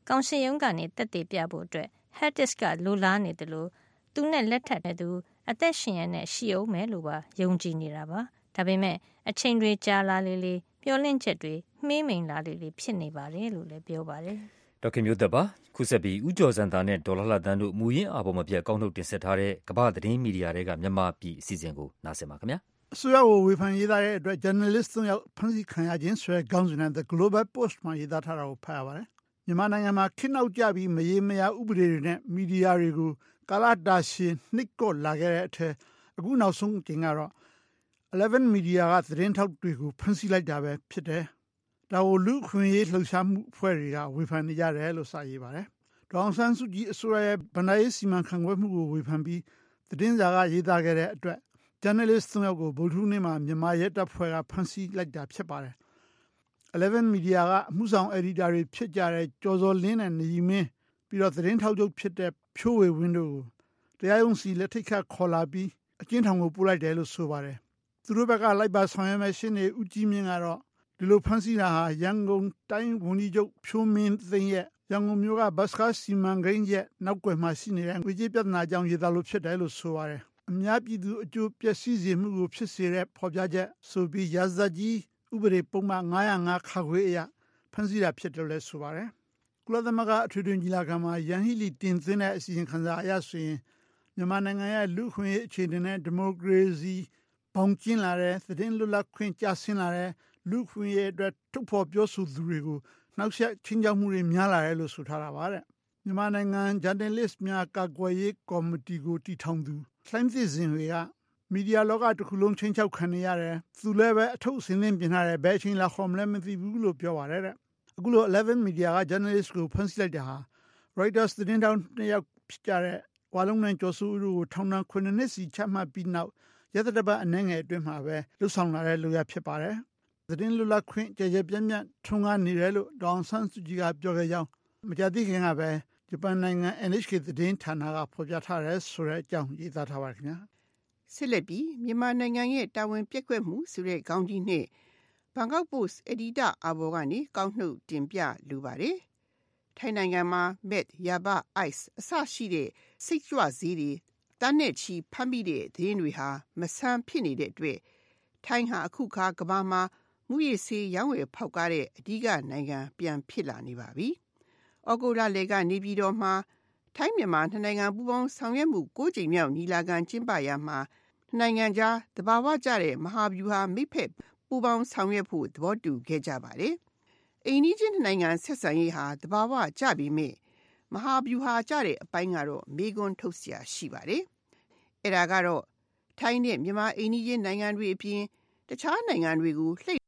ကောင်စီရုံးကနေတက်တည်ပြဖို့အတွက် Hattis ကလိုလားနေတယ်လို့သူနဲ့လက်ထပ်တဲ့သူအသက်ရှင်ရနဲ့ရှိအောင်မယ်လို့ပါယုံကြည်နေတာပါဒါပေမဲ့အချိန်တွေကြာလာလေလေမျောလင့်ချက်တွေမှေးမိန်လာလေလေဖြစ်နေပါတယ်လို့လည်းပြောပါတယ်ဒေါက်ခင်မျိုးသက်ပါခုဆက်ပြီးဦးကျော်စံသာနဲ့ဒေါ်လာလာတန်းတို့မူရင်းအာဘော်မပြတ်ကောက်နှုတ်တင်ဆက်ထားတဲ့ကမ္ဘာသတင်းမီဒီယာတွေကမြန်မာပြည်အစီအစဉ်ကိုနားဆင်ပါခင်ဗျာအစိုးရကိုဝေဖန်ရေးသားတဲ့အတွက် journalist သုံးယောက်ဖမ်းဆီးခံရခြင်းဆိုတဲ့ခေါင်းစဉ်နဲ့ The Global Post မှာရေးသားထားတာကိုဖတ်ရပါတယ်မြန်မာနိုင်ငံမှာခေတ်နောက်ကျပြီးမရေမရာဥပဒေတွေနဲ့မီဒီယာတွေကိုကာလတာရှည်နှိပ်ကွပ်လာခဲ့တဲ့အထက်အခုနောက်ဆုံးအချိန်ကတော့eleven Media ကသတင်းထောက်တွေကိုဖမ်းဆီးလိုက်တာပဲဖြစ်တယ်။ဒါကိုလူခွင့်ရေးလှုပ်ရှားမှုအဖွဲ့တွေကဝေဖန်နေကြတယ်လို့စာရေးပါတယ်။ဒေါအောင်ဆန်းစုကြည်အစိုးရရဲ့ဗဏ္ဍာရေးစီမံခန့်ခွဲမှုကိုဝေဖန်ပြီးသတင်းစာကရေးသားခဲ့တဲ့အတွက် journalist သုံးယောက်ကိုဗုဒ္ဓဟူးနေ့မှာမြန်မာရဲတပ်ဖွဲ့ကဖမ်းဆီးလိုက်တာဖြစ်ပါတယ်။ eleven Media ကအမှုဆောင် editor တွေဖြစ်ကြတဲ့ကျော်စောလင်းနဲ့နေမင်းပြီးတော့သတင်းထောက်ချုပ်ဖြစ်တဲ့ဖြိုးဝေဝင်းတို့ကိုတရားရုံးစီလက်ထိတ်ခတ်ခေါ်လာပြီးအကျဉ်းထောင်ကိုပို့လိုက်တယ်လို့ဆိုပါတယ်။သူတို့ဘက်ကလိုက်ပါဆောင်ရွက်မဲ့ရှင်းနေဦးကြီးမြင့်ကတော့ဒီလိုဖမ်းဆီးတာဟာရန်ကုန်တိုင်းဝန်ကြီးချုပ်ဖြိုးမင်းသိန်းရဲ့ရန်ကုန်မြို့ကဘတ်စကားစီမံကိန်းရဲ့နောက်ွယ်မှာရှိနေတဲ့ငွေကြေးပြဿနာကြောင့်ရေးသားလို့ဖြစ်တယ်လို့ဆိုပါတယ်။အများပြည်သူအကျိုးပျက်စီးစေမှုကိုဖြစ်စေတဲ့ဖော်ပြချက်ဆိုပြီးရာဇကြီးဥပဒေပုံမှန်nine oh fiveခါခွေအရဖမ်းဆီးတာဖြစ်တယ်လို့ဆိုပါတယ်။ကုလသမဂ္ဂအထွေထွေညီလာခံမှာယန်ဟီလီတင်သွင်းတဲ့အစီရင်ခံစာအရဆိုရင်မြန်မာနိုင်ငံရဲ့လူ့ခွင့်ရေးအခြေအနေနဲ့ဒီမိုကရေစီပေါင်းကျင်းလာတဲ့သတင်းလွတ်လပ်ခွင့်ကျဆင်းလာတဲ့လူ့ခွင့်ရေးအတွက်ထုတ်ဖော်ပြောဆိုသူတွေကိုနောက်ဆက်ချင်းချောက်မှုတွေများလာတယ်လို့ဆိုထားတာပါတဲ့မြန်မာနိုင်ငံ journalist များကာကွယ်ရေးကော်မတီကိုတည်ထောင်သူလှိုင်းသစ်စဉ်တွေကမီဒီယာလောကတစ်ခုလုံးချင်းချောက်ခံနေရတယ်သူလည်းပဲအထုပ်စင်းလင်းပြင်ထားတယ်ဘယ်အချိန်လာခေါ်မလဲမသိဘူးလို့ပြောပါတယ်တဲ့အခုလိုeleven Media က journalist ကိုဖမ်းဆီးလိုက်တာဟာ Reuters သတင်းတောင်တစ်ယောက်ဖြစ်ကြတဲ့ဝါလုံးနဲ့ကျော်စုတို့ကိုထောင်ဒဏ်nineနှစ်စီချမှတ်ပြီးနောက်ရသတ္တပတ်အနည်းငယ်အတွင်းမှာပဲလှုပ်ဆောင်လာတဲ့လုပ်ရဖြစ်ပါတယ်။သတင်းလွတ်လပ်ခွင့်ကြည်ကြပြန့်ပြန့်ထွန်းကားနေတယ်လို့ဒေါအောင်ဆန်းစုကြည်ကပြောခဲ့ကြောင်းမကြာသေးခင်ကပဲဂျပန်နိုင်ငံ N H K သတင်းဌာနကဖော်ပြထားတဲ့ဆိုတဲ့အကြောင်းရေးသားထားပါခင်ဗျာ။ဆက်လက်ပြီးမြန်မာနိုင်ငံရဲ့တာဝန်ပြည့်ကွက်မှုဆိုတဲ့ခေါင်းကြီးနဲ့ဘန်ကောက်ပို့စ်အက်ဒီတာအာဘော်ကနေကောက်နှုတ်တင်ပြလိုပါတယ်။ထိုင်းနိုင်ငံမှာ meth ယာဘ ice အစရှိတဲ့စိတ်ကြွဆေးတွေတန်းနဲ့ချီဖမ်းမိတဲ့သတင်းတွေဟာမဆန်းဖြစ်နေတဲ့အတွက်ထိုင်းဟာအခုခါကမ္ဘာမှာမူရည်ဆေးရောင်းဝယ်ဖောက်ကားတဲ့အဓိကနိုင်ငံပြန်ဖြစ်လာနေပါပြီ။ဩဂုတ်လလယ်ကနေပြည်တော်မှာထိုင်းမြန်မာနှစ်နိုင်ငံပူးပေါင်းဆောင်ရွက်မှု၉ကြိမ်မြောက်ညီလာခံကျင်းပရာမှာနှစ်နိုင်ငံကြားသဘာဝကျတဲ့မဟာဗျူဟာမိတ်ဖက်ပူးပေါင်းဆောင်ရွက်ဖို့သဘောတူခဲ့ကြပါတယ်။အိန္ဒိယနိုင်ငံဆက်ဆံရေးဟာသဘာဝကျပြီးမြဲမဟာဗျူဟာကျတဲ့အပိုင်းကတော့မေကွန်းထုတ်เสียရှိပါတယ်။အဲ့ဒါကတော့ထိုင်းနဲ့မြန်မာအိန္ဒိယနိုင်ငံတွေအပြင်တခြားနိုင်ငံတွေကိုလှိမ့်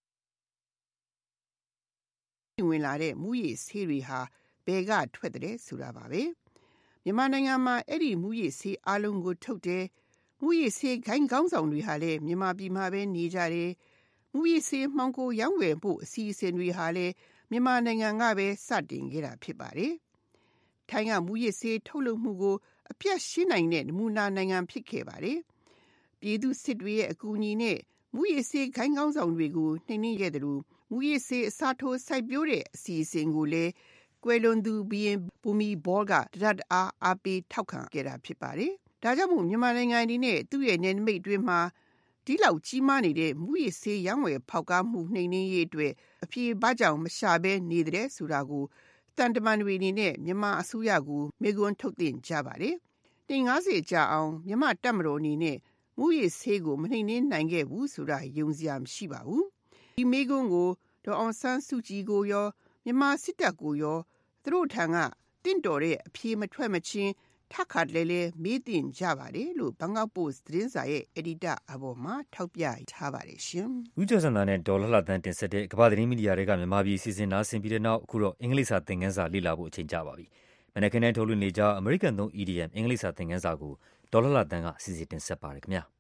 ဝင်လာတဲ့မူရည်ဆေးတွေဟာဘယ်ကထွက်တဲ့ဆိုတာပါပဲ။မြန်မာနိုင်ငံမှာအဲ့ဒီမူရည်ဆေးအလုံးကိုထုတ်တယ်။မူရည်ဆေးခိုင်းကောင်းဆောင်တွေဟာလည်းမြန်မာပြည်မှာပဲနေကြတယ်။မူရည်ဆေးမှောင်ခိုရောင်းဝယ်ဖို့အစီအစဉ်တွေဟာလည်းမြန်မာနိုင်ငံကပဲစတင်ခဲ့တာဖြစ်ပါတယ်။ထိုင်းကမူရည်ဆေးထုတ်လုပ်မှုကိုအပြတ်ရှင်းနိုင်တဲ့နမူနာနိုင်ငံဖြစ်ခဲ့ပါတယ်။ပြည်သူစစ်တွေရဲ့အကူအညီနဲ့မူရည်ဆေးခိုင်းကောင်းဆောင်တွေကိုနှိမ်နှင်းခဲ့တယ်လို့မူရည်ဆေးအစားထိုးစိုက်ပျိုးတဲ့အစီအစဉ်ကိုလည်းကွယ်လွန်သူဘီရင်ဘူမီဘောကတရတ်အားအားပေးထောက်ခံခဲ့တာဖြစ်ပါတယ်။ဒါကြောင့်မို့မြန်မာနိုင်ငံဒီနဲ့သူ့ရဲ့နယ်နိမိတ်တွင်မှာဒီလောက်ကြီးမားနေတဲ့မူရည်ဆေးရောင်းဝယ်ဖောက်ကားမှုနှိမ်နှင်းရေးအတွက်အပြေဘာကြောင့်မရှာဘဲနေတဲ့ဆိုတာကိုတန်တမန်တွေအနေနဲ့မြန်မာအစိုးရကိုမေကွန်းထုတ်တင်ကြပါတယ်။တင်fiftyကြာအောင်မြန်မာတပ်မတော်အနေနဲ့မူရည်ဆေးကိုမနှိမ်နှင်းနိုင်ခဲ့ဘူးဆိုတာယုံစရာမရှိပါဘူး။ဒီမေကွန်းကိုဒေါအောင်ဆန်းစုကြည်ကိုရောမြန်မာစစ်တပ်ကိုရောသူတို့ထံကတင့်တော်တဲ့အပြေမထွက်မချင်းထခါတလဲလဲမေးတင်ကြပါတယ်လို့ဘန်ကောက်ပို့စ်သတင်းစာရဲ့အက်ဒီတာအပေါ်မှာထောက်ပြထားပါတယ်ရှင်။ဦးကျော်စံသာနဲ့ဒေါ်လှလှသန်းတင်ဆက်တဲ့ကမ္ဘာသတင်းမီဒီယာတွေကမြန်မာပြည်စီစဉ်နာဆင်ပြီးတဲ့နောက်အခုတော့အင်္ဂလိပ်စာသင်ခန်းစာလေ့လာဖို့အချိန်ကျပါပြီ။မနက်ခင်းတိုင်းထုတ်လွှင့်နေကြအမေရိကန်သုံး E D M အင်္ဂလိပ်စာသင်ခန်းစာကိုဒေါ်လှလှသန်းကစီစဉ်တင်ဆက်ပါတယ်ခင်ဗျာ။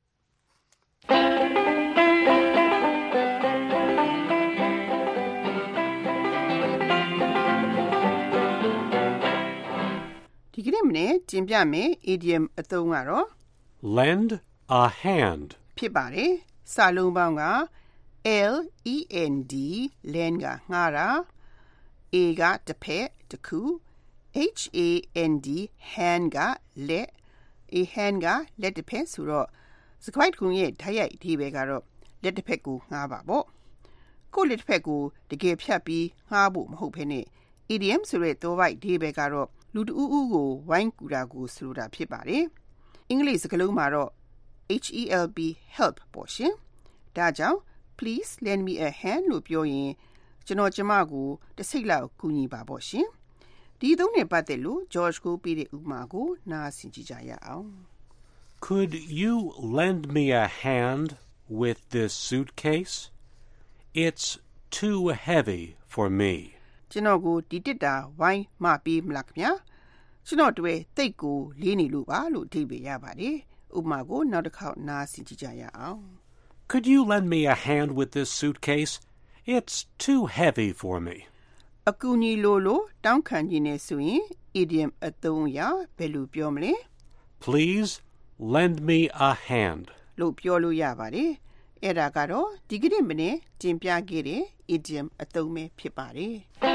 ဒီကနေ့မနေ့ကျင်ပြမယ် idiom အသုံးကတော့ lend a hand ဖြစ်ပါတယ်။စာလုံးပေါင်းက L E N D lend ကငှားတာ A ကတစ်ဖက်တခု H A N D hand ကလက် a hand ကလက်တစ်ဖက်ဆိုတော့စကားခုရဲ့ဓာတ်ရိုက်အဓိပ္ပာယ်ကတော့လက်တစ်ဖက်ကိုငှားပါပေါ့ကိုလက်တစ်ဖက်ကိုတကယ်ဖြတ်ပြီးငှားဖို့မဟုတ်ဘဲနဲ့ idiom ဆိုတဲ့သောပိုက်အဓိပ္ပာယ်ကတော့လူတဦးဦးကိုဝိုင်းကူတာကိုဆိုလိုတာဖြစ်ပါတယ်အင်္ဂလိပ်စကားလုံးမှာတော့ H E L P help ပေါ့ရှင်ဒါကြောင့် please lend me a hand လို့ပြောရင်ကျွန်တော်ကျမကိုတစ်စိတ်လောက်ကူညီပါပေါ့ရှင်ဒီသုံးနဲ့ပတ်သက်လို့ George ကိုပြတဲ့ဥပမာကိုနားဆင်ကြည့်ကြရအောင် Could you lend me a hand with this suitcase? It's too heavy for me. ကျွန်တော်ကိုဒီတစ်တာဝိုင်းမပေးမလားခင်ဗျာကျွန်တော်တွေ့တိတ်ကိုလေးနေလို့ပါလို့အဓိပ္ပာယ်ရပါတယ်ဥပမာကိုနောက်တစ်ခေါက်နားဆင်ကြည့်ကြရအောင် Could you lend me a hand with this suitcase? It's too heavy for me. အကူအညီလိုလိုတောင်းခံခြင်းနဲ့ဆိုရင် idiom အသုံးအရာဘယ်လိုပြောမလဲ Please lend me a hand. လို့ပြောလို့ရပါတယ်အဲ့ဒါကတော့ဒီကနေ့မနေ့တင်ပြခဲ့တဲ့ idiom အသုံးပဲဖြစ်ပါတယ်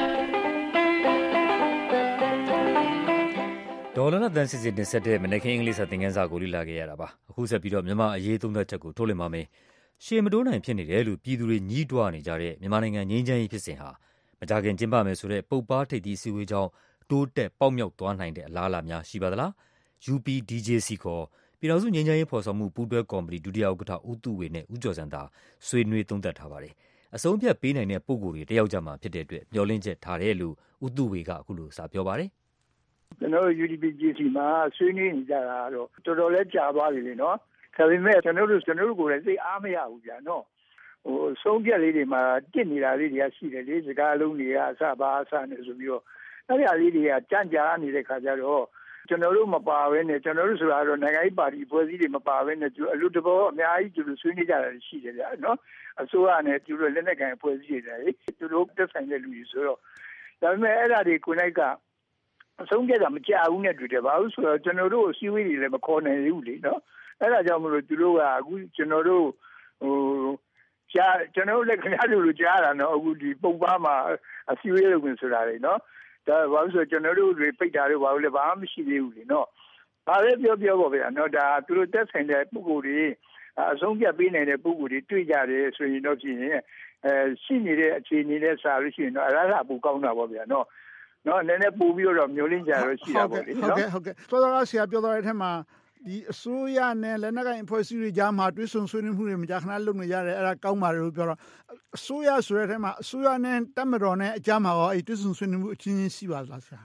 ဒေါ်လာနဲ့တန်စီစဉ်တင်ဆက်တဲ့မနက်ခင်းအင်္ဂလိပ်စာသင်ခန်းစာကိုလေ့လာခဲ့ရတာပါအခုဆက်ပြီးတော့မြန်မာအရေးသုံးသပ်ချက်ကိုထုတ်လွှင့်ပါမယ်ရှေ့မတိုးနိုင်ဖြစ်နေတယ်လို့ပြည်သူတွေညှိတွားနေကြတဲ့မြန်မာနိုင်ငံငြိမ်းချမ်းရေးဖြစ်စဉ်ဟာမကြာခင်ကျင်းပမယ်ဆိုတဲ့ပုပ်ပါထိပ်သီးစည်းဝေးကြောင်းတိုးတက်ပေါက်မြောက်သွားနိုင်တဲ့အလားအလာများရှိပါသလား U P D J C ခေါ်ပြည်ထောင်စုငြိမ်းချမ်းရေးဖော်ဆောင်မှုပူးတွဲကော်မတီဒုတိယဥက္ကဋ္ဌဦးသူဝေနဲ့ဦးကျော်စံသာဆွေးနွေးသုံးသပ်ထားပါတယ်အဆုံးဖြတ်ပေးနိုင်တဲ့ပုဂ္ဂိုလ်တွေတယောက်ကြမှာဖြစ်တဲ့အတွက်မျှော်လင့်ချက်ထားတယ်လို့ဦးသူဝေကအခုလိုစာပြောပါတယ်ကျွန်တော် U D P J C မှာဆွေးနွေးနေကြတာတော့တော်တော်လေးကြာသွားပြီလေနော်ဒါပေမဲ့ကျွန်တော်တို့ကျွန်တော်တို့ကိုလည်းသိအားမရဘူးဗျာနော်ဟိုဆုံးဖြတ်လေးတွေမှာတစ်နေတာလေးတွေကရှိတယ်လေစကားလုံးတွေကအစပါအစနဲ့ဆိုပြီးတော့အဲ့ဒီအလေးတွေကကြမ်းကြာနေတဲ့ခါကျတော့ကျွန်တော်တို့မပါဘဲနဲ့ကျွန်တော်တို့ဆိုတာတော့နိုင်ငံရေးပါတီဖွဲ့စည်းတွေမပါဘဲနဲ့အလူတဘောအများကြီးသူတို့ဆွေးနွေးကြတာရှိတယ်ဗျာနော်အစိုးရနဲ့သူတို့လက်နက်ကန်ဖွဲ့စည်းတွေလေသူတို့တက်ဆိုင်တဲ့လူတွေဆိုတော့ဒါပေမဲ့အဲ့ဒါတွေကိုလိုက်ကအဆုံးဖြတ်တာမကြဘူးနဲ့တူတယ်ဘာလို့ဆိုတော့ကျွန်တော်တို့အစည်းအဝေးတွေလည်းမခေါ်နိုင်ဘူးလေနော်အဲ့ဒါကြောင့်မလို့သူတို့ကအခုကျွန်တော်တို့ဟိုကြာကျွန်တော်လည်းခင်ဗျားတို့လိုကြားတာနော်အခုဒီပုံပါမှာအစည်းအဝေးလုပ်ဝင်ဆိုတာလေနော်ဒါဘာလို့ဆိုကျွန်တော်တို့တွေပိတ်တာတော့ဘာလို့လဲဘာမှမရှိသေးဘူးလေနော်ဒါလည်းပြောပြောပါဗျာနော်ဒါသူတို့တက်ဆိုင်တဲ့ပုဂ္ဂိုလ်တွေအဆုံးဖြတ်ပေးနိုင်တဲ့ပုဂ္ဂိုလ်တွေတွေ့ကြတယ်ဆိုရင်တော့ဖြစ်ရင်အဲရှိနေတဲ့အခြေအနေနဲ့စာလို့ရှိရင်တော့အလားအပူကောင်းတာပေါ့ဗျာနော်နော်နည်းနည်းပို့ပြီးတော့မျိုးလင်းကြတော့ရှိတာပေါ့လေနော်ဟုတ်ကဲ့ဟုတ်ကဲ့စောစောကဆရာပြောသွားတဲ့အထက်မှာဒီအစိုးရနဲ့လက်နက်ကိုင်အဖွဲ့အစည်းတွေကြားမှာတွဲဆုံဆွေးနွေးမှုတွေမကြာခဏလုပ်နေကြတယ်အဲ့ဒါကောင်းပါတယ်လို့ပြောတော့အစိုးရဆိုတဲ့အထက်မှာအစိုးရနဲ့တပ်မတော်နဲ့အကြားမှာရောအဲ့တွဲဆုံဆွေးနွေးမှုအချင်းချင်းရှိပါလားဆရာ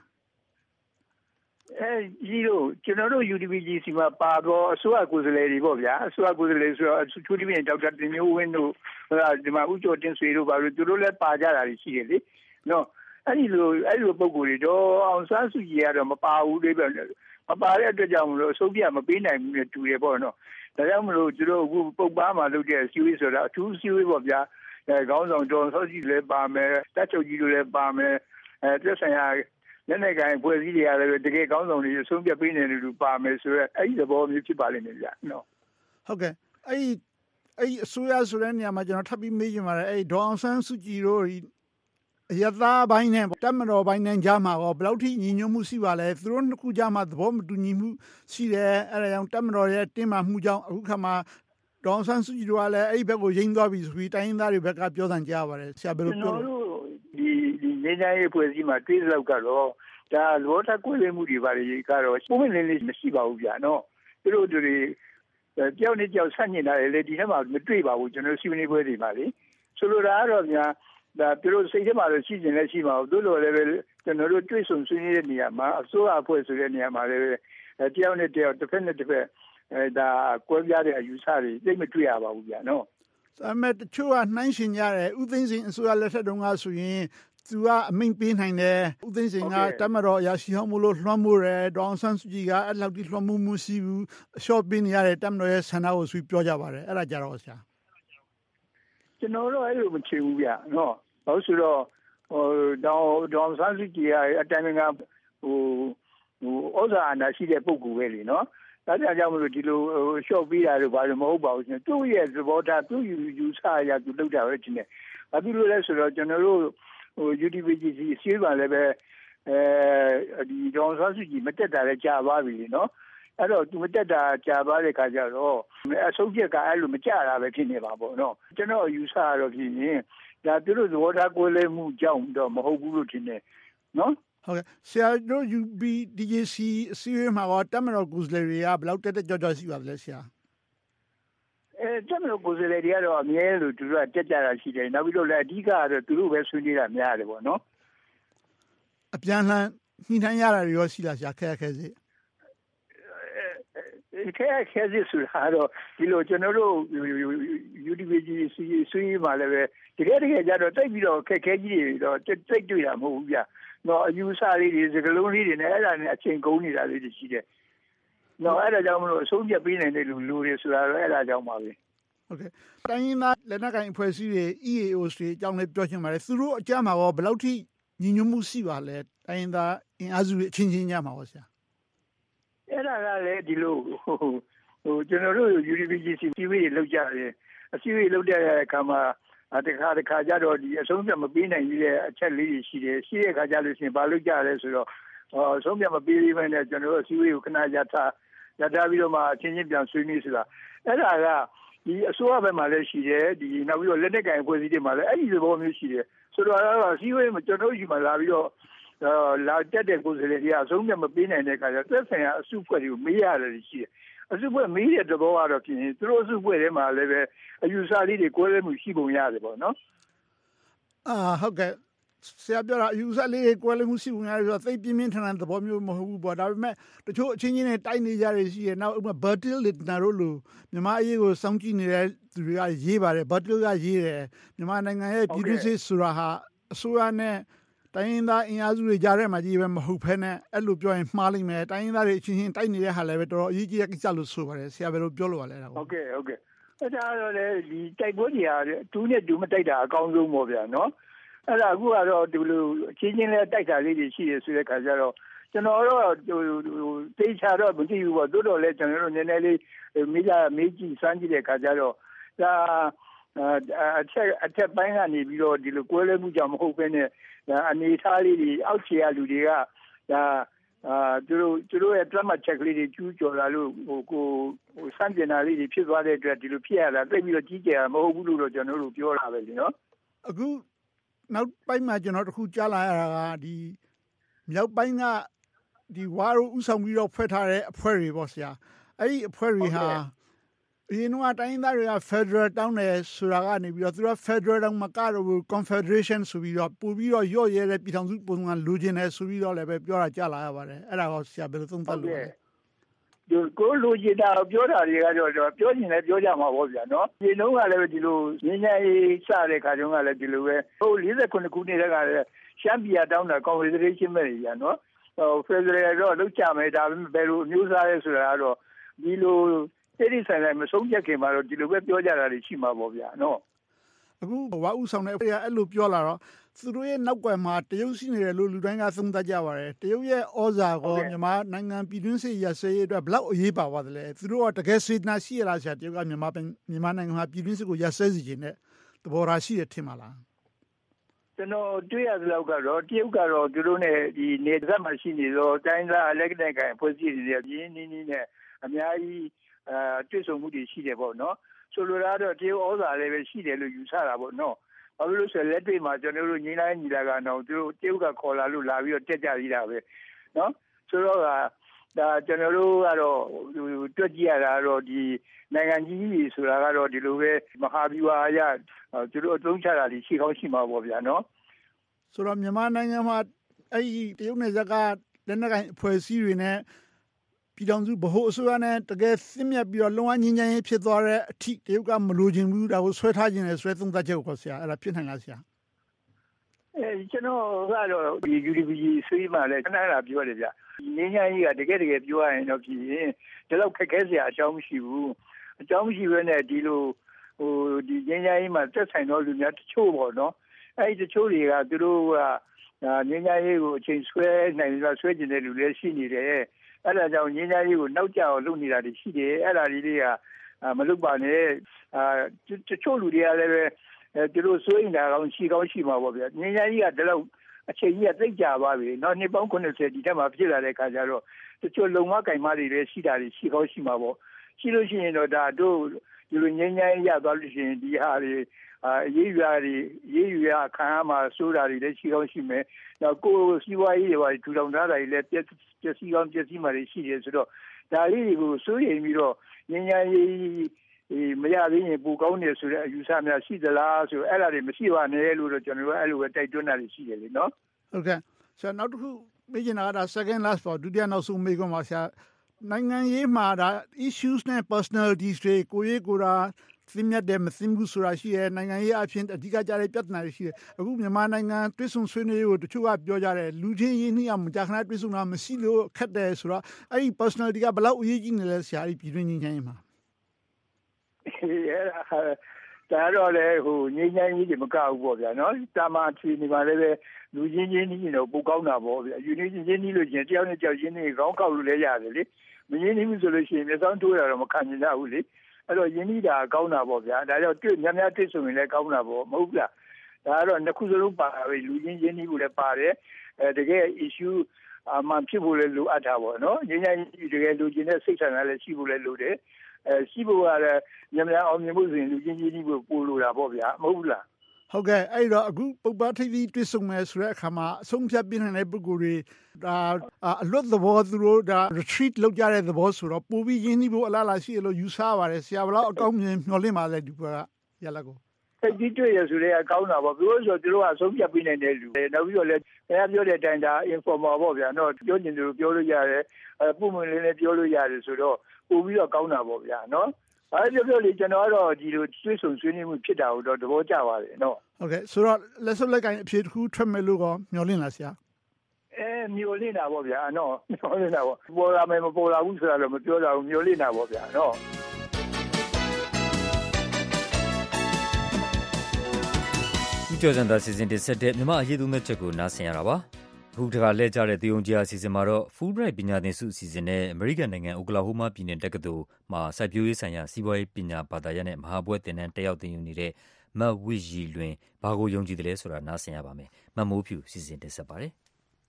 အဲဒီလိုကျွန်တော်တို့ U D P G C မှာပါတော့အစိုးရကိုယ်စားလှယ်တွေပေါ့ဗျာအစိုးရကိုယ်စားလှယ်ဆိုတော့သူတို့ပြင်ဒေါက်တာတင်မျိုးဝင်းတို့ဒီမှာဦးကျော်တင်ဆွေတို့ပါလို့သူတို့လည်းပါကြတာရှိတယ်လေနော်အဲ့ဒီလိုအဲ့လိုပုံကိုယ်တွေတော့အောင်ဆန်းစုကြည်ကတော့မပါဘူးလေပဲမပါတဲ့အတွက်ကြောင့်မလို့အစိုးရမပေးနိုင်ဘူးနဲ့တူတယ်ပေါ့နော်ဒါကြောင့်မလို့သူတို့အခုပုံပါမှာလုပ်တဲ့စီဝေးဆိုတာအထူးစီဝေးပေါ့ဗျာအဲခေါင်းဆောင်တော်ဆော့စီလည်းပါမယ်တက်ချုပ်ကြီးတို့လည်းပါမယ်အဲသက်ဆိုင်ရာလက်နေကိုင်ဖွဲ့စည်းတွေကလည်းတကယ်ခေါင်းဆောင်တွေအဆုံးဖြတ်ပေးနေတယ်လို့ပါမယ်ဆိုတော့အဲ့ဒီသဘောမျိုးဖြစ်ပါလိမ့်မယ်ဗျာနော်ဟုတ်ကဲ့အဲ့ဒီအဲ့ဒီအစိုးရဆိုတဲ့နေရာမှာကျွန်တော်ထပ်ပြီးမေးချင်ပါတယ်အဲ့ဒီဒေါအောင်ဆန်းစုကြည်တို့အရသာပိုင်းနဲ့တပ်မတော်ပိုင်းနဲ့ကြားမှာရောဘယ်လောက်ထိညီညွတ်မှုရှိပါလဲသူတို့နှစ်ခုကြားမှာသဘောမတူညီမှုရှိတယ်အဲဒါကြောင့်တပ်မတော်ရဲ့တင်းမာမှုကြောင့်အခုခါမှာဒေါအောင်ဆန်းစုကြည်တို့ကလည်းအဲ့ဒီဘက်ကိုယိမ်းသွားပြီဆိုပြီးတိုင်းရင်းသားတွေဘက်ကပြောသံကြားပါတယ်ဆရာဘယ်လိုပြောလဲကျွန်တော်တို့ဒီဒီနေတိုင်းရဲ့ဖွဲ့စည်းမှာတွေးလောက်ကတော့ဒါလောထကွေးလေးမှုတွေပါလေကတော့ပုံမှန်လေးလေးမရှိပါဘူးဗျာနော်သူတို့တွေကြောက်နေကြောက်ဆန့်ကျင်တာလေဒီထဲမှာမတွေ့ပါဘူးကျွန်တော်စီမံပွဲတွေပါလေဆိုလိုတာကတော့ဗျာဒါသူတို့စိတ်ထဲမှာလည်းရှိကျင်လည်းရှိပါဘူးတို့လိုလည်းပဲကျွန်တော်တို့တွေ့ဆုံဆွေးနွေးတဲ့နေရာမှာအစိုးရအဖွဲ့ဆိုတဲ့နေရာမှာလည်းတယောက်နဲ့တယောက်တစ်ဖက်နဲ့တစ်ဖက်အဲဒါကွဲပြားတဲ့အယူဆတွေသိမတွေ့ရပါဘူးဗျာနော်ဒါပေမဲ့တချို့ကနှိုင်းရှင်ကြတယ်ဥသိမ်းစိန်အစိုးရလက်ထက်တုန်းကဆိုရင်သူကအမိန့်ပေးနိုင်တယ်ဥသိမ်းစိန်ကတပ်မတော်အရာရှိဟောင်းမလို့လွှမ်းမိုးတယ်ဒေါအောင်ဆန်းစုကြည်ကအဲ့လောက်ထိလွှမ်းမိုးမှုရှိဘူးအလျှော့ပေးနေရတယ်တပ်မတော်ရဲ့ဆန္ဒကိုဆွေးပြောကြပါတယ်အဲ့ဒါကြတော့ဆရာကျွန်တော်တို့အဲ့လိုမချေဘူးဗျာနော်ဘာလို့ဆိုတော့ဟိုဒေါဒေါဆန်းစုကြည်ကအတိုင်းကဟိုဟိုဩဇာအာဏာရှိတဲ့ပုဂ္ဂိုလ်ပဲလေနော်ဒါကြောင့်မလို့ဒီလိုရှော့ပေးတာလို့ဘာလို့မဟုတ်ပါဘူးသူ့ရဲ့သဘောထားသူ့ယူယူဆရသူလုပ်တာပဲဒီနေ့ဘာဖြစ်လို့လဲဆိုတော့ကျွန်တော်တို့ဟို U D P G C အစည်းအဝေးလည်းပဲအဲဒီဒေါ်ဆောင်စုကြည်မတက်တာလည်းကြာပါပြီနော်အဲ့တော့သူမတက်တာကြာပါတဲ့ခါကျတော့အဆုံးဖြတ်ကအဲ့လိုမကြတာပဲဖြစ်နေပါပေါ့နော်ကျွန်တော်ယူဆရတော့ဖြစ်ရင်ဒါသူတို့သဘောထားကိုယ်လဲမှုကြောင့်တော့မဟုတ်ဘူးလို့ထင်တယ်နော်ဟုတ်ကဲ့ဆရာတို့ U B D J C အစည်းအဝေးမှာတော့တမတော်ကိုယ်စားလှယ်တွေကဘယ်လောက်တက်တက်ကြွကြွရှိပါသလဲဆရာအဲတမတော်ကိုယ်စားလှယ်တွေကတော့အမြဲလို့သူတို့ကတက်ကြတာရှိတယ်နောက်ပြီးတော့လည်းအဓိကကတော့သူတို့ပဲဆွေးနွေးတာများတယ်ပေါ့နော်အပြန်လှန်ညှိနှိုင်းရတာရောရှိလားဆရာခဲခဲစေခဲခဲစစ်ဆိုတာတော့ဒီလိုကျွန်တော်တို့ U D P G ဆွေးမှာလည်းပဲတကယ်တကယ်ကြတော့တိတ်ပြီးတော့ခက်ခဲကြီးတွေတော့တိတ်တွေ့တာမဟုတ်ဘူးဗျ။တော့အယူဆလေးတွေစကလုံးလေးတွေနဲ့အဲ့ဒါနဲ့အချိန်ကုန်နေတာလေးတွေရှိတယ်။တော့အဲ့ဒါကြောင့်မလို့အဆုံးဖြတ်ပေးနိုင်တဲ့လူလူတွေဆိုတာတော့အဲ့ဒါကြောင့်ပါပဲ။ဟုတ်ကဲ့။တိုင်းရင်းသားလက်နက်ကိုင်အဖွဲ့အစည်းတွေ E A O တွေအကြောင်းလည်းပြောချင်ပါတယ်။သူတို့အကြမ်းမှာရောဘယ်လောက်ထိညီညွတ်မှုရှိပါလဲ။တိုင်းရင်းသားအင်အားစုတွေအချင်းချင်းညမှာရောဆရာ။အဲ့ဒါကလည်းဒီလိုဟိုကျွန်တော်တို့ U D P G C စီဝေးလောက်ကြတယ်အစည်းအဝေးလောက်တဲ့အခါမှာတခါတခါကြတော့ဒီအဆုံးဖြတ်မပေးနိုင်တဲ့အချက်လေးတွေရှိတယ်ရှိတဲ့အခါကျလို့ရှိရင်ဘာလုပ်ကြလဲဆိုတော့အဆုံးဖြတ်မပေးသေးဘဲနဲ့ကျွန်တော်တို့အစည်းအဝေးကိုခဏရထားရထားပြီးတော့မှအချင်းချင်းပြန်ဆွေးနွေးဆိုတာအဲ့ဒါကဒီအစိုးရဘက်မှာလည်းရှိတယ်ဒီနောက်ပြီးတော့လက်နက်ကိုင်အဖွဲ့အစည်းတွေမှာလည်းအဲ့ဒီသဘောမျိုးရှိတယ်ဆိုတော့အစည်းအဝေးမှာကျွန်တော်တို့ယူမှာလာပြီးတော့လာတက်တဲ့ကိုယ်စားလှယ်တွေအဆုံးဖြတ်မပေးနိုင်တဲ့အခါကျသက်ဆိုင်ရာအစုအဖွဲ့တွေကိုမေးရတယ်ရှိတယ်အစုအဖွဲ့မေးတဲ့သဘောကတော့ဖြစ်ရင်သူတို့အစုအဖွဲ့ထဲမှာလည်းပဲအယူဆလေးတွေကိုယ်လည်းမှုရှိပုံရတယ်ပေါ့နော်အာဟုတ်ကဲ့ဆရာပြောတာအယူဆလေးတွေကိုယ်လည်းမှုရှိပုံရတယ်ဆိုတော့သိပြင်းပြင်းထန်ထန်သဘောမျိုးမဟုတ်ဘူးပေါ့ဒါပေမဲ့တချို့အချင်းချင်းနဲ့တိုက်နေကြရရှိတယ်နောက်ဥပမာ Bertil Lintner တို့လိုမြန်မာအရေးကိုစောင့်ကြည့်နေတဲ့သူတွေကရေးပါတယ် Bertil ကရေးတယ်မြန်မာနိုင်ငံရဲ့ပြည်တွင်းစစ်ဆိုတာဟာအစိုးရနဲ့တိုင်းရင်းသားအင်အားစုတွေကြားထဲမှာကြီးပဲမဟုတ်ဘဲနဲ့အဲ့လိုပြောရင်မှားလိမ့်မယ်တိုင်းရင်းသားတွေအချင်းချင်းတိုက်နေတဲ့ဟာလည်းပဲတော်တော်အရေးကြီးတဲ့ကိစ္စလို့ဆိုပါတယ်ဆရာဘယ်လိုပြောလို့ရလဲဒါကိုဟုတ်ကဲ့ဟုတ်ကဲ့အဲ့ဒါတော့လေဒီတိုက်ပွဲတွေဟာတူးနဲ့တူးမတိုက်တာအကောင်းဆုံးပေါ့ဗျာနော်အဲ့ဒါအခုကတော့ဒီလိုအချင်းချင်းလဲတိုက်တာလေးတွေရှိတယ်ဆိုတဲ့ခါကျတော့ကျွန်တော်တော့ဟိုတေချာတော့မကြည့်ဘူးပေါ့တိုးတော်လဲကျွန်တော်တို့နည်းနည်းလေးမိကြမေးကြည့်စမ်းကြည့်တဲ့ခါကျတော့ဒါအချက်အချက်ပိုင်းကနေပြီးတော့ဒီလိုကွဲလဲမှုကြောင့်မဟုတ်ဘဲနဲ့အနေထားလေးတွေအောက်ခြေရလူတွေကဒါအာသူတို့သူတို့ရဲ့ drama check လေးတွေကျူးကျော်လာလို့ဟိုကိုဟိုစမ်းတင်တာလေးတွေဖြစ်သွားတဲ့အတွက်ဒီလိုဖြစ်ရတာသိပြီးတော့ကြီးကျယ်မဟုတ်ဘူးလို့တော့ကျွန်တော်တို့ပြောတာပဲလေနော်အခုနောက်ပိုင်းမှာကျွန်တော်တခုကြားလာရတာကဒီမြောက်ပိုင်းကဒီဝါရိုဥဆောင်ပြီးတော့ဖွဲ့ထားတဲ့အဖွဲ့တွေပေါ့ဆရာအဲ့ဒီအဖွဲ့တွေဟာအရင်ကတိုင်းသားတွေက Federal တောင်းတယ်ဆိုတာကနေပြီးတော့သူက Federal တောင်းမကတော့ဘူး Confederation ဆိုပြီးတော့ပို့ပြီးတော့ရော့ရဲတဲ့ပြည်ထောင်စုပုံစံလိုချင်တယ်ဆိုပြီးတော့လည်းပဲပြောတာကြားလာရပါတယ်အဲ့ဒါကိုဆရာဘယ်လိုသုံးသပ်လို့လဲဒီကိုလိုချင်တာပြောတာတွေကတော့ပြောချင်တယ်ပြောကြမှာပေါ့ဗျာနော်ဒီလုံးကလည်းဒီလိုငင်းငယ်ရေးစတဲ့ခါတုန်းကလည်းဒီလိုပဲဟို၄၉ခုနှစ်တည်းကလည်းရှမ်းပြည်တောင်းတာ Confederation ပဲကြီးနော်ဟို Federal တော့လောက်ကြမယ်ဒါပေမဲ့ဘယ်လိုအမျိုးသားလဲဆိုတာကတော့ဒီလိုအဲ့ဒီဆိုင်တိုင်းမဆုံးဖြတ်ခင်မှာတော့ဒီလိုပဲပြောကြတာတွေရှိမှာပေါ့ဗျာနော်အခုဝါဥဆောင်တဲ့အဖွဲ့ကအဲ့လိုပြောလာတော့သူတို့ရဲ့နောက်ကွယ်မှာတရုတ်ရှိနေတယ်လို့လူတိုင်းကသုံးသပ်ကြပါတယ်တရုတ်ရဲ့ဩဇာကိုမြန်မာနိုင်ငံပြည်တွင်းစစ်ရစဲရေးအတွက်ဘယ်လောက်အရေးပါပါသလဲသူတို့ကတကယ်စေတနာရှိရလားဆရာတရုတ်ကမြန်မာမြန်မာနိုင်ငံမှာပြည်တွင်းစစ်ကိုရစဲစီခြင်းနဲ့သဘောထားရှိတယ်ထင်ပါလားကျွန်တော်တွေ့ရသလောက်ကတော့တရုတ်ကတော့သူတို့နဲ့ဒီနေသက်မှာရှိနေတော့တိုင်းသားလက်ကနေကဖွဲ့စည်းနေတယ်ရင်းနှီးနှီးနဲ့အများကြီးအဲတွေ့ဆုံမှုတွေရှိတယ်ပေါ့နော်ဆိုလိုတာတော့တရုတ်ဩဇာလည်းပဲရှိတယ်လို့ယူဆတာပေါ့နော်ဘာလို့လဲဆိုလက်တွေ့မှာကျွန်တော်တို့ညီလိုက်ညီလာကတော့သူတို့တရုတ်ကခေါ်လာလို့လာပြီးတော့တက်ကြသေးတာပဲနော်ဆိုတော့ကဒါကျွန်တော်တို့ကတော့တွက်ကြည့်ရတာတော့ဒီနိုင်ငံကြီးကြီးဆိုတာကတော့ဒီလိုပဲမဟာဗျူဟာအရသူတို့အသုံးချတာတွေရှိကောင်းရှိမှာပေါ့ဗျာနော်ဆိုတော့မြန်မာနိုင်ငံမှာအဲ့ဒီတရုတ်နယ်စပ်ကလက်နက်ကိုင်အဖွဲ့အစည်းတွေနဲ့ပြည်ထောင်စုဗဟိုအစိုးရနဲ့တကယ်သင့်မြတ်ပြီးတော့လုံအောင်ငြိမ်းချမ်းရေးဖြစ်သွားတဲ့အထိတရုတ်ကမလိုချင်ဘူးဒါကိုဆွဲထားခြင်းနဲ့ဆွဲသုံးသပ်ချက်ကိုဆရာအဲ့ဒါဖြစ်နိုင်လားဆရာအဲကျွန်တော်ကတော့ဒီ U D P G ဆွေးမှလည်းခဏခဏပြောတယ်ဗျငြိမ်းချမ်းရေးကတကယ်တကယ်ပြောရရင်တော့ဖြစ်ရင်ဒီလောက်ခက်ခဲစရာအကြောင်းမရှိဘူးအကြောင်းမရှိဘဲနဲ့ဒီလိုဟိုဒီငြိမ်းချမ်းရေးမှာသက်ဆိုင်သောလူများတချို့ပေါ့နော်အဲဒီတချို့တွေကသူတို့ကငြိမ်းချမ်းရေးကိုအချိန်ဆွဲနိုင်ပြီးဆွဲကျင်တဲ့လူတွေရှိနေတယ်အဲ့ဒါကြောင့်ငြိမ်းချမ်းရေးကိုနောက်ကျအောင်လုပ်နေတာတွေရှိတယ်အဲ့ဒါလေးတွေကမလုပ်ပါနဲ့အာတချို့လူတွေကလည်းပဲသူတို့စိုးရိမ်တာကောင်းရှိကောင်းရှိမှာပေါ့ဗျာငြိမ်းချမ်းရေးကတလောက်အချိန်ကြီးကသိကြပါပြီเนาะနှစ်ပေါင်းခုနှစ်ဆယ်ဒီထက်မှဖြစ်လာတဲ့ခါကျတော့တချို့လုံမကင်မတွေလည်းရှိတာတွေရှိကောင်းရှိမှာပေါ့ရှိလို့ရှိရင်တော့ဒါတို့ဒီလိုငင်းငင်းရသွားလို့ရှိရင်ဒီဟာတွေအာရေးရွာတွေရေးရွာခံရမှာစိုးတာတွေလည်းရှိကောင်းရှိမယ်နောက်ကိုစီးပွားရေးတွေပါထူထောင်ထားတာတွေလည်းပြည့်စည်ကောင်းပြည့်စည်မှတွေရှိတယ်ဆိုတော့ဒါလေးတွေကိုစိုးရိမ်ပြီးတော့ငင်းငင်းရေးအေးမရသေးရင်ပူကောင်းနေဆိုတဲ့အယူဆများရှိသလားဆိုအဲ့ဒါတွေမရှိပါနဲ့လို့တော့ကျွန်တော်တို့အဲ့လိုပဲတိုက်တွန်းတာတွေရှိတယ်လေနော်ဟုတ်ကဲ့ဆရာနောက်တစ်ခုမေးချင်တာကဒါ second last ပေါ့ဒုတိယနောက်ဆုံးမေးခွန်းပါဆရာနိုင်ငံရေးမှာဒါ issues နဲ့ personalities တွေကိုရေးကိုတာသင်မြတ်တယ်မသင်ဘူးဆိုတာရှိရဲ့နိုင်ငံရေးအဖြစ်အဓိကကြတဲ့ပြဿနာတွေရှိတယ်အခုမြန်မာနိုင်ငံတွဲဆုံဆွေးနွေးရေးကိုတချို့ကပြောကြတယ်လူချင်းရင်းနှီးအောင်မကြာခဏတွဲဆုံတာမရှိလို့ခက်တယ်ဆိုတော့အဲ့ဒီ personality ကဘယ်လောက်အရေးကြီးနေလဲဆရာဒီပြည်တွင်းငြိမ်းချမ်းရေးမှာဒါတော့လေဟိုငြိမ်းချမ်းရေးတွေမကဘူးပေါ့ဗျာနော်တာမအချီနေပါလေပဲလူချင်းချင်းကြီးတော့ပိုကောင်းတာပေါ့ဗျာယူနေချင်းချင်းကြီးလို့ချင်းတယောက်နဲ့တယောက်ချင်းနေခေါင်းကောက်လို့လည်းရတယ်လေမရင်းနှီးဘူးဆိုလို့ရှိရင်မျက်စောင်းထိုးရတော့မခံနိုင်ကြဘူးလေအဲ့တော့ရင်းနှီးတာကောင်းတာပေါ့ဗျာဒါကြောင့်တွေ့များများတွေ့ဆိုရင်လည်းကောင်းတာပေါ့မဟုတ်လားဒါကတော့နှစ်ခုစလုံးပါပဲလူချင်းရင်းနှီးဖို့လည်းပါတယ်အဲတကယ် issue အမှန်ဖြစ်ဖို့လည်းလိုအပ်တာပေါ့နော်ငြိမ်းချမ်းရေးတကယ်လူချင်းနဲ့စိတ်ဆန္ဒလည်းရှိဖို့လည်းလိုတယ်အဲရှိဖို့ကလည်းညများအောင်မြင်ဖို့ဆိုရင်လူချင်းချင်းကိုပို့လို့တာပေါ့ဗျာမဟုတ်ဘူးလားဟုတ်ကဲ့အဲ့တော့အခုပုပ္ပထိပ်သီးတွေ့ဆုံမယ်ဆိုတဲ့အခါမှာအဆုံးဖြတ်ပြနိုင်တဲ့ပုဂ္ဂိုလ်တွေဒါအလွတ်သဘောသူတို့ဒါ retreat လုပ်ကြတဲ့သဘောဆိုတော့ပိုပြီးရင်းနှီးဖို့အလားအလာရှိရလို့ယူဆပါတယ်ဆရာဘလောက်အကောင်းမြင်မျှော်လင့်ပါလဲဒီဘက်ကရလာကိုအဲ့ဒီတွေ့ရဆိုတဲ့အကောင်းတာပေါ့ပြောဆိုသူတို့ကအဆုံးဖြတ်ပြနိုင်တဲ့လူနောက်ပြီးတော့လည်းခင်ဗျားပြောတဲ့အတိုင်းဒါ informal ပေါ့ဗျာနော်ပြောချင်တယ်လို့ပြောလို့ရတယ်အဲပုံမှန်လေးလည်းပြောလို့ရတယ်ဆိုတော့ပိုပြီးတော့ကောင်းတာပေါ့ဗျာနော်အဲ့ဒီပြောလေကျွန်တော်ကတော့ဒီလိုဆွေးဆုံဆွေးနွေးမှုဖြစ်တာကိုတော့သဘောကျပါတယ်နော်ဟုတ်ကဲ့ဆိုတော့လက်စုပ်လက်ကိုင်အဖြေတစ်ခုထွက်မယ်လို့ကောမျှော်လင့်လားဆရာအဲမျှော်လင့်တာပေါ့ဗျာနော်မျှော်လင့်တာပေါ့ပေါ်လာမယ်မပေါ်လာဘူးဆိုတာတော့မပြောတာဘူးမျှော်လင့်တာပေါ့ဗျာနော်ဒီကြော်စံသာစီစဉ်တင်ဆက်တဲ့မြမအရေးသုံးသက်ချက်ကိုနားဆင်ရတာပါအခုတခါလဲကြတဲ့သေုံကြီးအစီအစဉ်မှာတော့ Fulbright ပညာသင်ဆုအစီအစဉ်နဲ့အမေရိကန်နိုင်ငံအိုကလာဟိုးမားပြည်နယ်တက္ကသိုလ်မှာစိုက်ပျိုးရေးဆိုင်ရာစီးပွားရေးပညာဘာသာရပ်နဲ့မဟာဘွဲ့သင်တန်းတက်ရောက်သင်ယူနေတဲ့မတ်ဝစ်ရီလွင်ဘာကိုယုံကြည်တယ်လဲဆိုတာနားဆင်ရပါမယ်။မတ်မိုးဖြူစီစဉ်တင်ဆက်ပါတယ်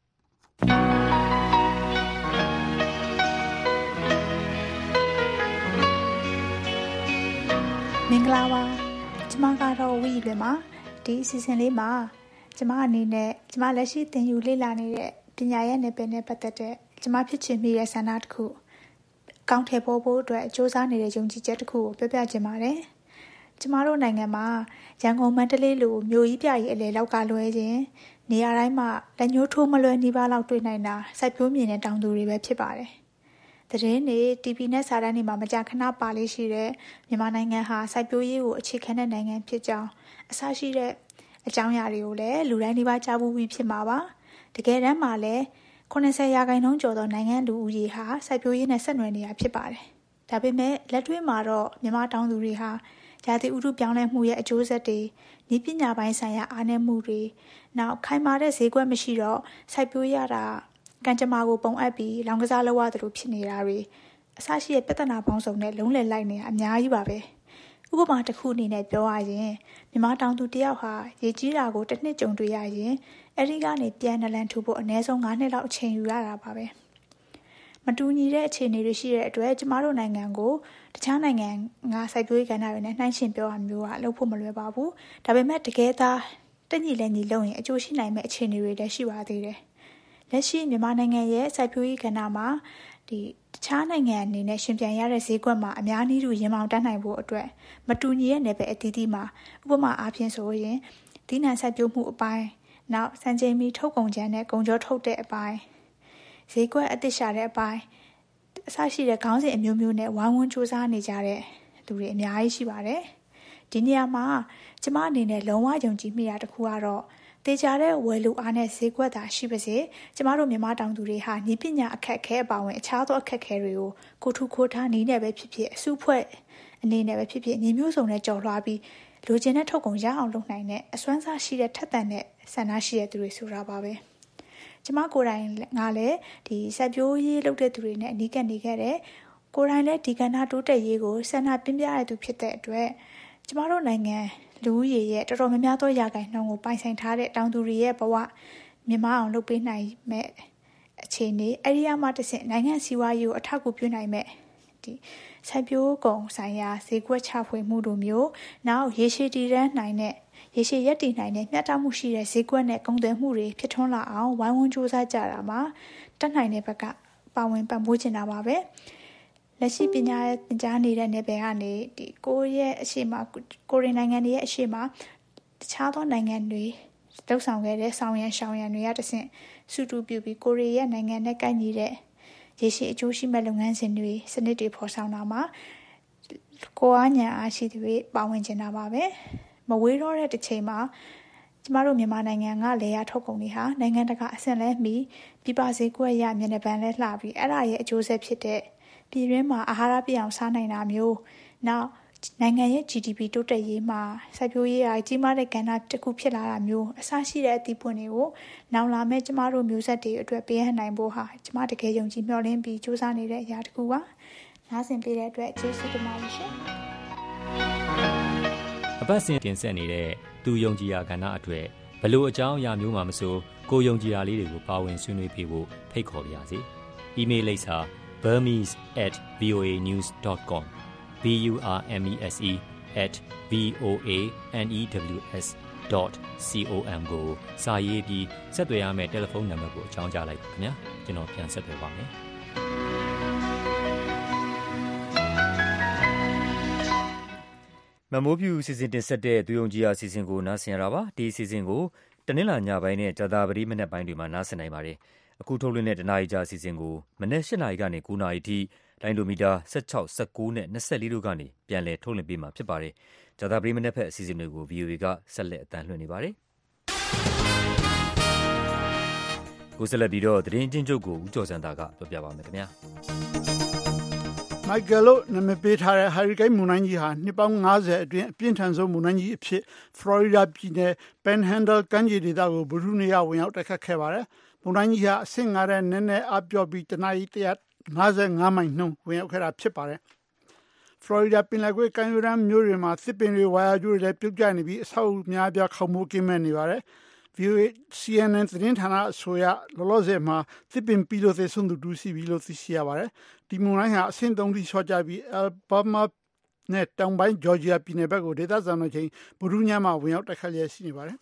မင်္ဂလာပါကျမကတော့ဝီလွင်ပါဒီအစီအစဉ်လေးမှာကျမအနေနဲ့ကျမလက်ရှိသင်ယူလေ့လာနေတဲ့ပညာရဲ့နယ်ပယ်နဲ့ပတ်သက်တဲ့ကျမဖြစ်ချင်မိတဲ့ဆန္ဒတစ်ခုကောင်းထည်ပေါ်ဖို့အတွက်စ조사နေတဲ့ယုံကြည်ချက်တစ်ခုကိုပြောပြချင်ပါတယ်ကျမတို့နိုင်ငံမှာရန်ကုန်မန္တလေးလိုမြို့ကြီးပြကြီးအလဲလောက်ကလွဲခြင်းနေရာတိုင်းမှာလက်ညှိုးထိုးမလွယ်နီးပါးလောက်တွေ့နိုင်တာစိုက်ပျိုးမြေနဲ့တောင်သူတွေပဲဖြစ်ပါတယ်သတင်းတွေ တီဗီ နဲ့စာတမ်းတွေမှာမကြာခဏပါလေးရှိတဲ့မြန်မာနိုင်ငံဟာစိုက်ပျိုးရေးကိုအခြေခံတဲ့နိုင်ငံဖြစ်ကြောင်းအစရှိတဲ့အကြောင်းအရာတွေကိုလည်းလူတိုင်းဒီပါကြားဘူးပြီးဖြစ်မှာပါတကယ်တမ်းမှာလည်းခုနှစ်ဆယ်ရာခိုင်နှုန်းကျော်သောနိုင်ငံလူဦးရေဟာစိုက်ပျိုးရေးနဲ့ဆက်နွယ်နေတာဖြစ်ပါတယ်ဒါပေမဲ့လက်တွေ့မှာတော့မြန်မာတောင်သူတွေဟာရာသီဥတုပြောင်းလဲမှုရဲ့အကျိုးဆက်တွေဤပညာပိုင်းဆိုင်ရာအားနည်းမှုတွေနောက်ခိုင်မာတဲ့ဈေးကွက်မရှိတော့စိုက်ပျိုးရတာကံကြမ္မာကိုပုံအပ်ပြီးလောင်ကစားလုပ်ရတယ်လို့ဖြစ်နေတာတွေအစရှိတဲ့ပြဿနာပေါင်းစုံနဲ့လုံးလည်လိုက်နေတာအများကြီးပါပဲဥပမာတစ်ခုအနေနဲ့ပြောရရင်မြန်မာတောင်သူတယောက်ဟာရေကြီးတာကိုတစ်နှစ်ကြုံတွေ့ရရင်အဲဒီကနေပြန်နလန်ထူဖို့အနည်းဆုံး၅နှစ်လောက်အချိန်ယူရတာပါပဲမတူညီတဲ့အခြေအနေတွေရှိတဲ့အတွက်ကျမတို့နိုင်ငံကိုတခြားနိုင်ငံကစိုက်ပျိုးရေးကဏ္ဍတွေနဲ့နှိုင်းယှဉ်ပြောရမျိုးကလုပ်ဖို့မလွယ်ပါဘူးဒါပေမဲ့တကယ်သားတညီလည်းညီလုံးရင်အကျိုးရှိနိုင်မဲ့အခြေအနေတွေလည်းရှိပါသေးတယ်လက်ရှိမြန်မာနိုင်ငံရဲ့စိုက်ပျိုးရေးကဏ္ဍမှာဒီတခြားနိုင်ငံအနေနဲ့ရှင်ပြန်ရတဲ့ဈေးကွက်မှာအများနည်းတူရင်မောင်တတ်နိုင်ဖို့အတွက်မတူညီတဲ့နယ်ပယ်အသီးသီးမှာဥပမာအားဖြင့်ဆိုရင်ဒီနံစိုက်ပျိုးမှုအပိုင်းနောက်စံချိန်မီထုတ်ကုန်ကြမ်းနဲ့ကုန်ကြောထုတ်တဲ့အပိုင်းဈေးကွက်အသစ်ရှာတဲ့အပိုင်းအစရှိတဲ့ခေါင်းစဉ်အမျိုးမျိုးနဲ့ဝိုင်းဝန်းစူးစမ်းနေကြတဲ့သူတွေအများကြီးရှိပါတယ်ဒီနေရာမှာကျမအနေနဲ့လုံးဝယုံကြည်မိတာတစ်ခုကတော့တေချာတဲ့ဝယ်လူအားနဲ့ဈေးကွက်သာရှိပါစေကျမတို့မြန်မာတောင်သူတွေဟာဤပညာအခက်အခဲအပါဝင်အခြားသောအခက်အခဲတွေကိုကိုထုခိုးထားနေနဲ့ပဲဖြစ်ဖြစ်အစုဖွဲ့အနေနဲ့ပဲဖြစ်ဖြစ်ညီမျိုးစုံနဲ့ကြော်လွှားပြီးလူချင်းတဲ့ထုတ်ကုန်ရအောင်လုပ်နိုင်တဲ့အစွမ်းစားရှိတဲ့ထက်သန်တဲ့ဆန္ဒရှိတဲ့သူတွေဆိုတာပါပဲကျမကိုယ်တိုင်ငါလည်းဒီစိုက်ပျိုးရေးလုပ်တဲ့သူတွေနဲ့အနီးကပ်နေခဲ့တယ်ကိုယ်တိုင်လည်းဒီကဏ္ဍတိုးတက်ရေးကိုဆန္ဒပြင်းပြတဲ့သူဖြစ်တဲ့အတွက်ကျမတို့နိုင်ငံလူဦးရေရဲ့တော်တော်များများသောရာခိုင်နှုန်းကိုပိုင်ဆိုင်ထားတဲ့တောင်သူတွေရဲ့ဘဝမြမအောင်လုပ်ပေးနိုင်မဲ့အခြေအနေအဲ့ဒီအမှတစ်ဆင့်နိုင်ငံစီးပွားရေးကိုအထောက်အကူပြုနိုင်မဲ့ဒီစိုက်ပျိုးကုန်ဆိုင်ရာဈေးကွက်ချဖွေမှုတို့မျိုးနောက်ရေရှည်တည်တံ့နိုင်တဲ့ရေရှည်ရပ်တည်နိုင်တဲ့မျှတမှုရှိတဲ့ဈေးကွက်နဲ့ကုန်သွယ်မှုတွေဖြစ်ထွန်းလာအောင်ဝိုင်းဝန်းကြိုးစားကြတာမှာတက်နိုင်တဲ့ဘက်ကပါဝင်ပံ့ပိုးချင်တာပါပဲလက်ရှိပညာသင်ကြားနေတဲ့နယ်ပယ်ကနေဒီကိုယ့်ရဲ့အရှိမကိုရီးနိုင်ငံရဲ့အရှိမတခြားသောနိုင်ငံတွေလှုပ်ဆောင်ခဲ့တဲ့ဆောင်ရန်ရှောင်ရန်တွေကတဆင့်စုတူပြုပြီးကိုရီးယားနိုင်ငံနဲ့ကိုက်ညီတဲ့ရေရှည်အကျိုးရှိမဲ့လုပ်ငန်းစဉ်တွေစနစ်တွေဖော်ဆောင်တာမှာကိုအားညာအားရှိသူတွေပါဝင်ကျင်တာပါပဲမဝေးတော့တဲ့တစ်ချိန်မှာကျမတို့မြန်မာနိုင်ငံကလေယာထုတ်ကုန်တွေဟာနိုင်ငံတကာအဆင့်လဲမီပြပစေကွက်ရမျက်နှာပန်းလဲလှပြီးအဲ့ဒါရဲ့အကျိုးဆက်ဖြစ်တဲ့ပြည်တွင်းမှာအာဟာရပြည့်အောင်စားနိုင်တာမျိုးနောက်နိုင်ငံရဲ့ G D P တိုးတက်ရေးမှာစိုက်ပျိုးရေးအားကြီးမားတဲ့ကဏ္ဍတစ်ခုဖြစ်လာတာမျိုးအစရှိတဲ့အသီးပွင့်တွေကိုနောက်လာမဲ့ကျမတို့မျိုးဆက်တွေအတွက်ပေးဟနိုင်ဖို့ဟာကျမတကယ်ယုံကြည်မျှော်လင့်ပြီးစူးစမ်းနေတဲ့အရာတစ်ခုပါနားဆင်ပေးတဲ့အတွက်ကျေးဇူးတင်ပါတယ်ရှင်အပတ်စဉ်တင်ဆက်နေတဲ့သူယုံကြည်ရာကဏ္ဍအတွက်ဘလို့အကြောင်းအရာမျိုးမှမဆိုကိုယုံကြည်ရာလေးတွေကိုပါဝင်ဆွေးနွေးပေးဖို့ဖိတ်ခေါ်ပါရစေ။ email လိပ်စာ burmese at voa news dot com b u r m e s e at v o a n e w s dot com ကိုစာရေးပြီးဆက်သွယ်ရမယ့်တယ်လီဖုန်းနံပါတ်ကိုအကြောင်းကြားလိုက်ပါခင်ဗျာကျွန်တော်ပြန်ဆက်သွယ်ပါမယ်မမိုးဖြူစီစဉ်တင်ဆက်တဲ့သူယုံကြည်ရာစီစဉ်ကိုနားဆင်ရတာပါဒီစီစဉ်ကိုတနင်္လာညပိုင်းနဲ့ကြာသပတေးမနက်ပိုင်းတွေမှာနားဆင်နိုင်ပါတယ်အခုထုတ်လွှင့်တဲ့တနားရီကြာစီစဉ်ကိုမနက်၈နာရီကနေ၉နာရီထိလိုင်းဒိုမီတာ၁၆ ၁၉နဲ့၂၄တို့ကနေပြန်လည်ထုတ်လွှင့်ပေးမှာဖြစ်ပါတယ်ကြာသပတေးမနက်ဖက်အစီအစဉ်တွေကို ဗီအိုအေ ကဆက်လက်အသံလွှင့်နေပါတယ်ကိုဆက်လက်ပြီးတော့သတင်းချင်းချုပ်ကိုဦးကျော်စံသာကပြောပြပါမယ်ခင်ဗျာမိုက်ကယ်လို့နာမည်ပေးထားတဲ့ဟာရီကိန်းမုန်တိုင်းကြီးဟာနှစ်ပေါင်း၅၀အတွင်းအပြင်းထန်ဆုံးမုန်တိုင်းကြီးအဖြစ်ဖလော်ရီဒါပြည်နယ် Panhandle ကမ်းခြေဒေသကိုဗုဒ္ဓဟူးနေ့ကဝင်ရောက်တိုက်ခတ်ခဲ့ပါတယ်။မုန်တိုင်းကြီးဟာအဆင့်၅တဲ့နည်းနည်းအားပျော့ပြီးတနာရီ၁၅၅မိုင်နှုန်းဝင်ရောက်ခဲ့တာဖြစ်ပါတယ်။ဖလော်ရီဒါပင်လယ်ကွေ့ကမ်းရိုးတန်းမြို့တွေမှာသစ်ပင်တွေဝါယာကြိုးတွေလည်းပြုတ်ကျနေပြီးအဆောက်အဦများပြားခေါင်မိုးကင်းမဲ့နေပါတယ်။ဗီအိုအေ C N N သတင်းဌာနအဆိုအရလောလောဆယ်မှာသစ်ပင်ပြီးလို့သေဆုံးသူတူရှိပြီလို့သိရှိရပါတယ်။ဒီမုန်တိုင်းဟာအဆင့်၃ထိလျှော့ကျပြီး Alabama နဲ့တောင်ပိုင်း Georgia ပြည်နယ်ဘက်ကိုဒေသစံတော်ချိန်ဗုဒ္ဓဟူးညမှာဝင်ရောက်တိုက်ခတ်လျက်ရှိနေပါတယ်။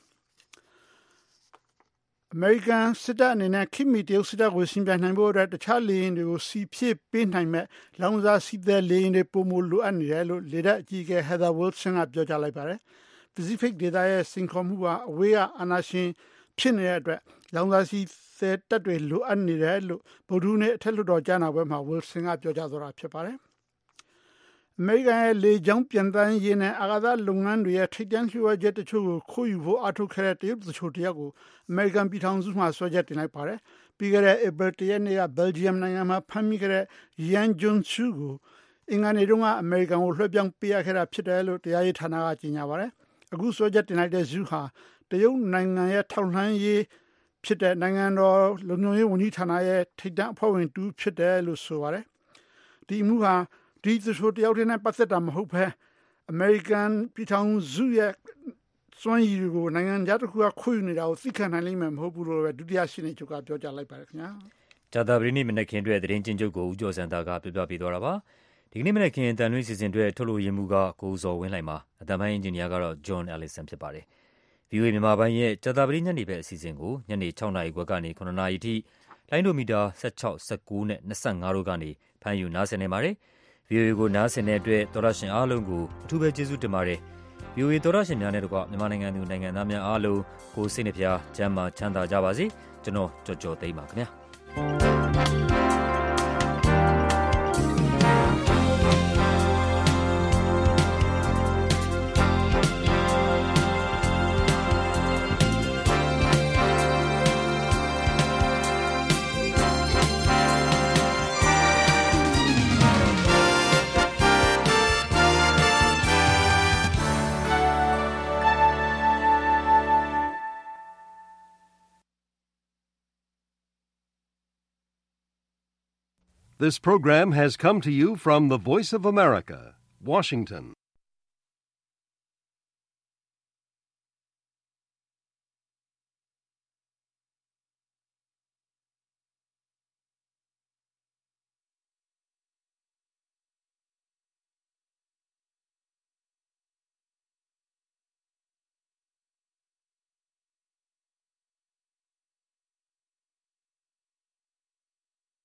American စစ်တပ်အနေနဲ့ခေတ်မီတရုတ်စစ်တပ်ကိုရှင်ပြိုင်နိုင်ဖို့အတွက်တခြားလေယာဉ်တွေကိုစီဖြည့်ပေးနိုင်မဲ့လောင်စာဆီသယ်လေယာဉ်တွေပိုမိုလိုအပ်နေတယ်လို့လေတပ်အကြီးအကဲ Heather Wilson ကပြောကြားလိုက်ပါတယ်။ Pacific ဒေသရဲ့စိန်ခေါ်မှုဟာအဝေးကအာဏာရှင်ဖြစ်နေတဲ့အတွက်လောင်စာဆီသယ်တပ်တွေလိုအပ်နေတယ်လို့ဗုဒ္ဓဟူးနေ့အထက်လွှတ်တော်ကြားနာပွဲမှာ Wilson ကပြောကြားသွားတာဖြစ်ပါတယ်။ အမေရိကန်ရဲ့လေကြောင်းပြန်တမ်းရေးနဲ့အာကာသလုပ်ငန်းတွေရဲ့ထိပ်တန်းလျှို့ဝှက်ချက်တချို့ကိုခိုးယူဖို့အားထုတ်ခဲ့တဲ့တရုတ်သူချိုတယောက်ကိုအမေရိကန်ပြည်ထောင်စုမှဆွဲချက်တင်လိုက်ပါတယ်။ပြီးခဲ့တဲ့ဧပြီတရက်နေ့က Belgium နိုင်ငံမှာဖမ်းမိခဲ့တဲ့ Yan Junsu ကိုအင်္ဂါနေ့တုန်းကအမေရိကန်ကိုလွှဲပြောင်းပေးရခဲ့တာဖြစ်တယ်လို့တရားရေးဌာနကကြေညာပါတယ်။အခုဆွဲချက်တင်လိုက်တဲ့ Zhu ဟာတရုတ်နိုင်ငံရဲ့ထောက်လှမ်းရေးဖြစ်တဲ့နိုင်ငံတော်လုံခြုံရေးဝန်ကြီးဌာနရဲ့ထိပ်တန်းအဖွဲ့ဝင်တူဖြစ်တယ်လို့ဆိုပါတယ်။ဒီမှုဟာဒီသူချိုတယောက်တည်းနဲ့ပတ်သက်တာမဟုတ်ဘဲအမေရိကန်ပြည်ထောင်စုရဲ့စွမ်းရည်ကိုနိုင်ငံခြားတစ်ခုကခွင့်ယူနေတာကိုသိခံနိုင်လိမ့်မယ်မဟုတ်ဘူးလို့ပဲဒုတိယရှင်းနေချုပ်ကပြောကြားလိုက်ပါတယ်ခင်ဗျာ။ကြာသပတေးနေ့မနက်ခင်းအတွက်သတင်းချင်းချုပ်ကိုဦးကျော်စံသာကပြပြပေးသွားတာပါ။ဒီကနေ့မနက်ခင်းတန်လွင်စီစဉ်အတွက်ထုတ်လို့ရင်းမှုကကိုဇော်ဝင်းလှိုင်ပါအတန်ပိုင်းအင်ဂျင်နီယာကတော့ John Ellison ဖြစ်ပါတယ်။ ဗီအိုအေ မြန်မာပိုင်းရဲ့ကြာသပတေးညနေဘက်အစီအစဉ်ကိုညနေ၆နာရီခွဲကနေ၇နာရီထိလိုင်းဒိုမီတာ၁၆ ၁၉နဲ့၂၅တို့ကနေဖမ်းယူနားဆင်နေပါတယ်။ ဗီအိုအေကိုနားဆင်တဲ့အတွက်သောရရှင်အားလုံးကိုအထူးပဲကျေးဇူးတင်ပါတယ်။ ဗီအိုအေသောရရှင်များနဲ့တကွမြန်မာနိုင်ငံသူနိုင်ငံသားများအားလုံးကိုစိတ်နှပြချမ်းသာချမ်းသာကြပါစေ။ကျွန်တော်ကြော်ကြော်သိမ်းပါခင်ဗျာ။ This program has come to you from the Voice of America, Washington.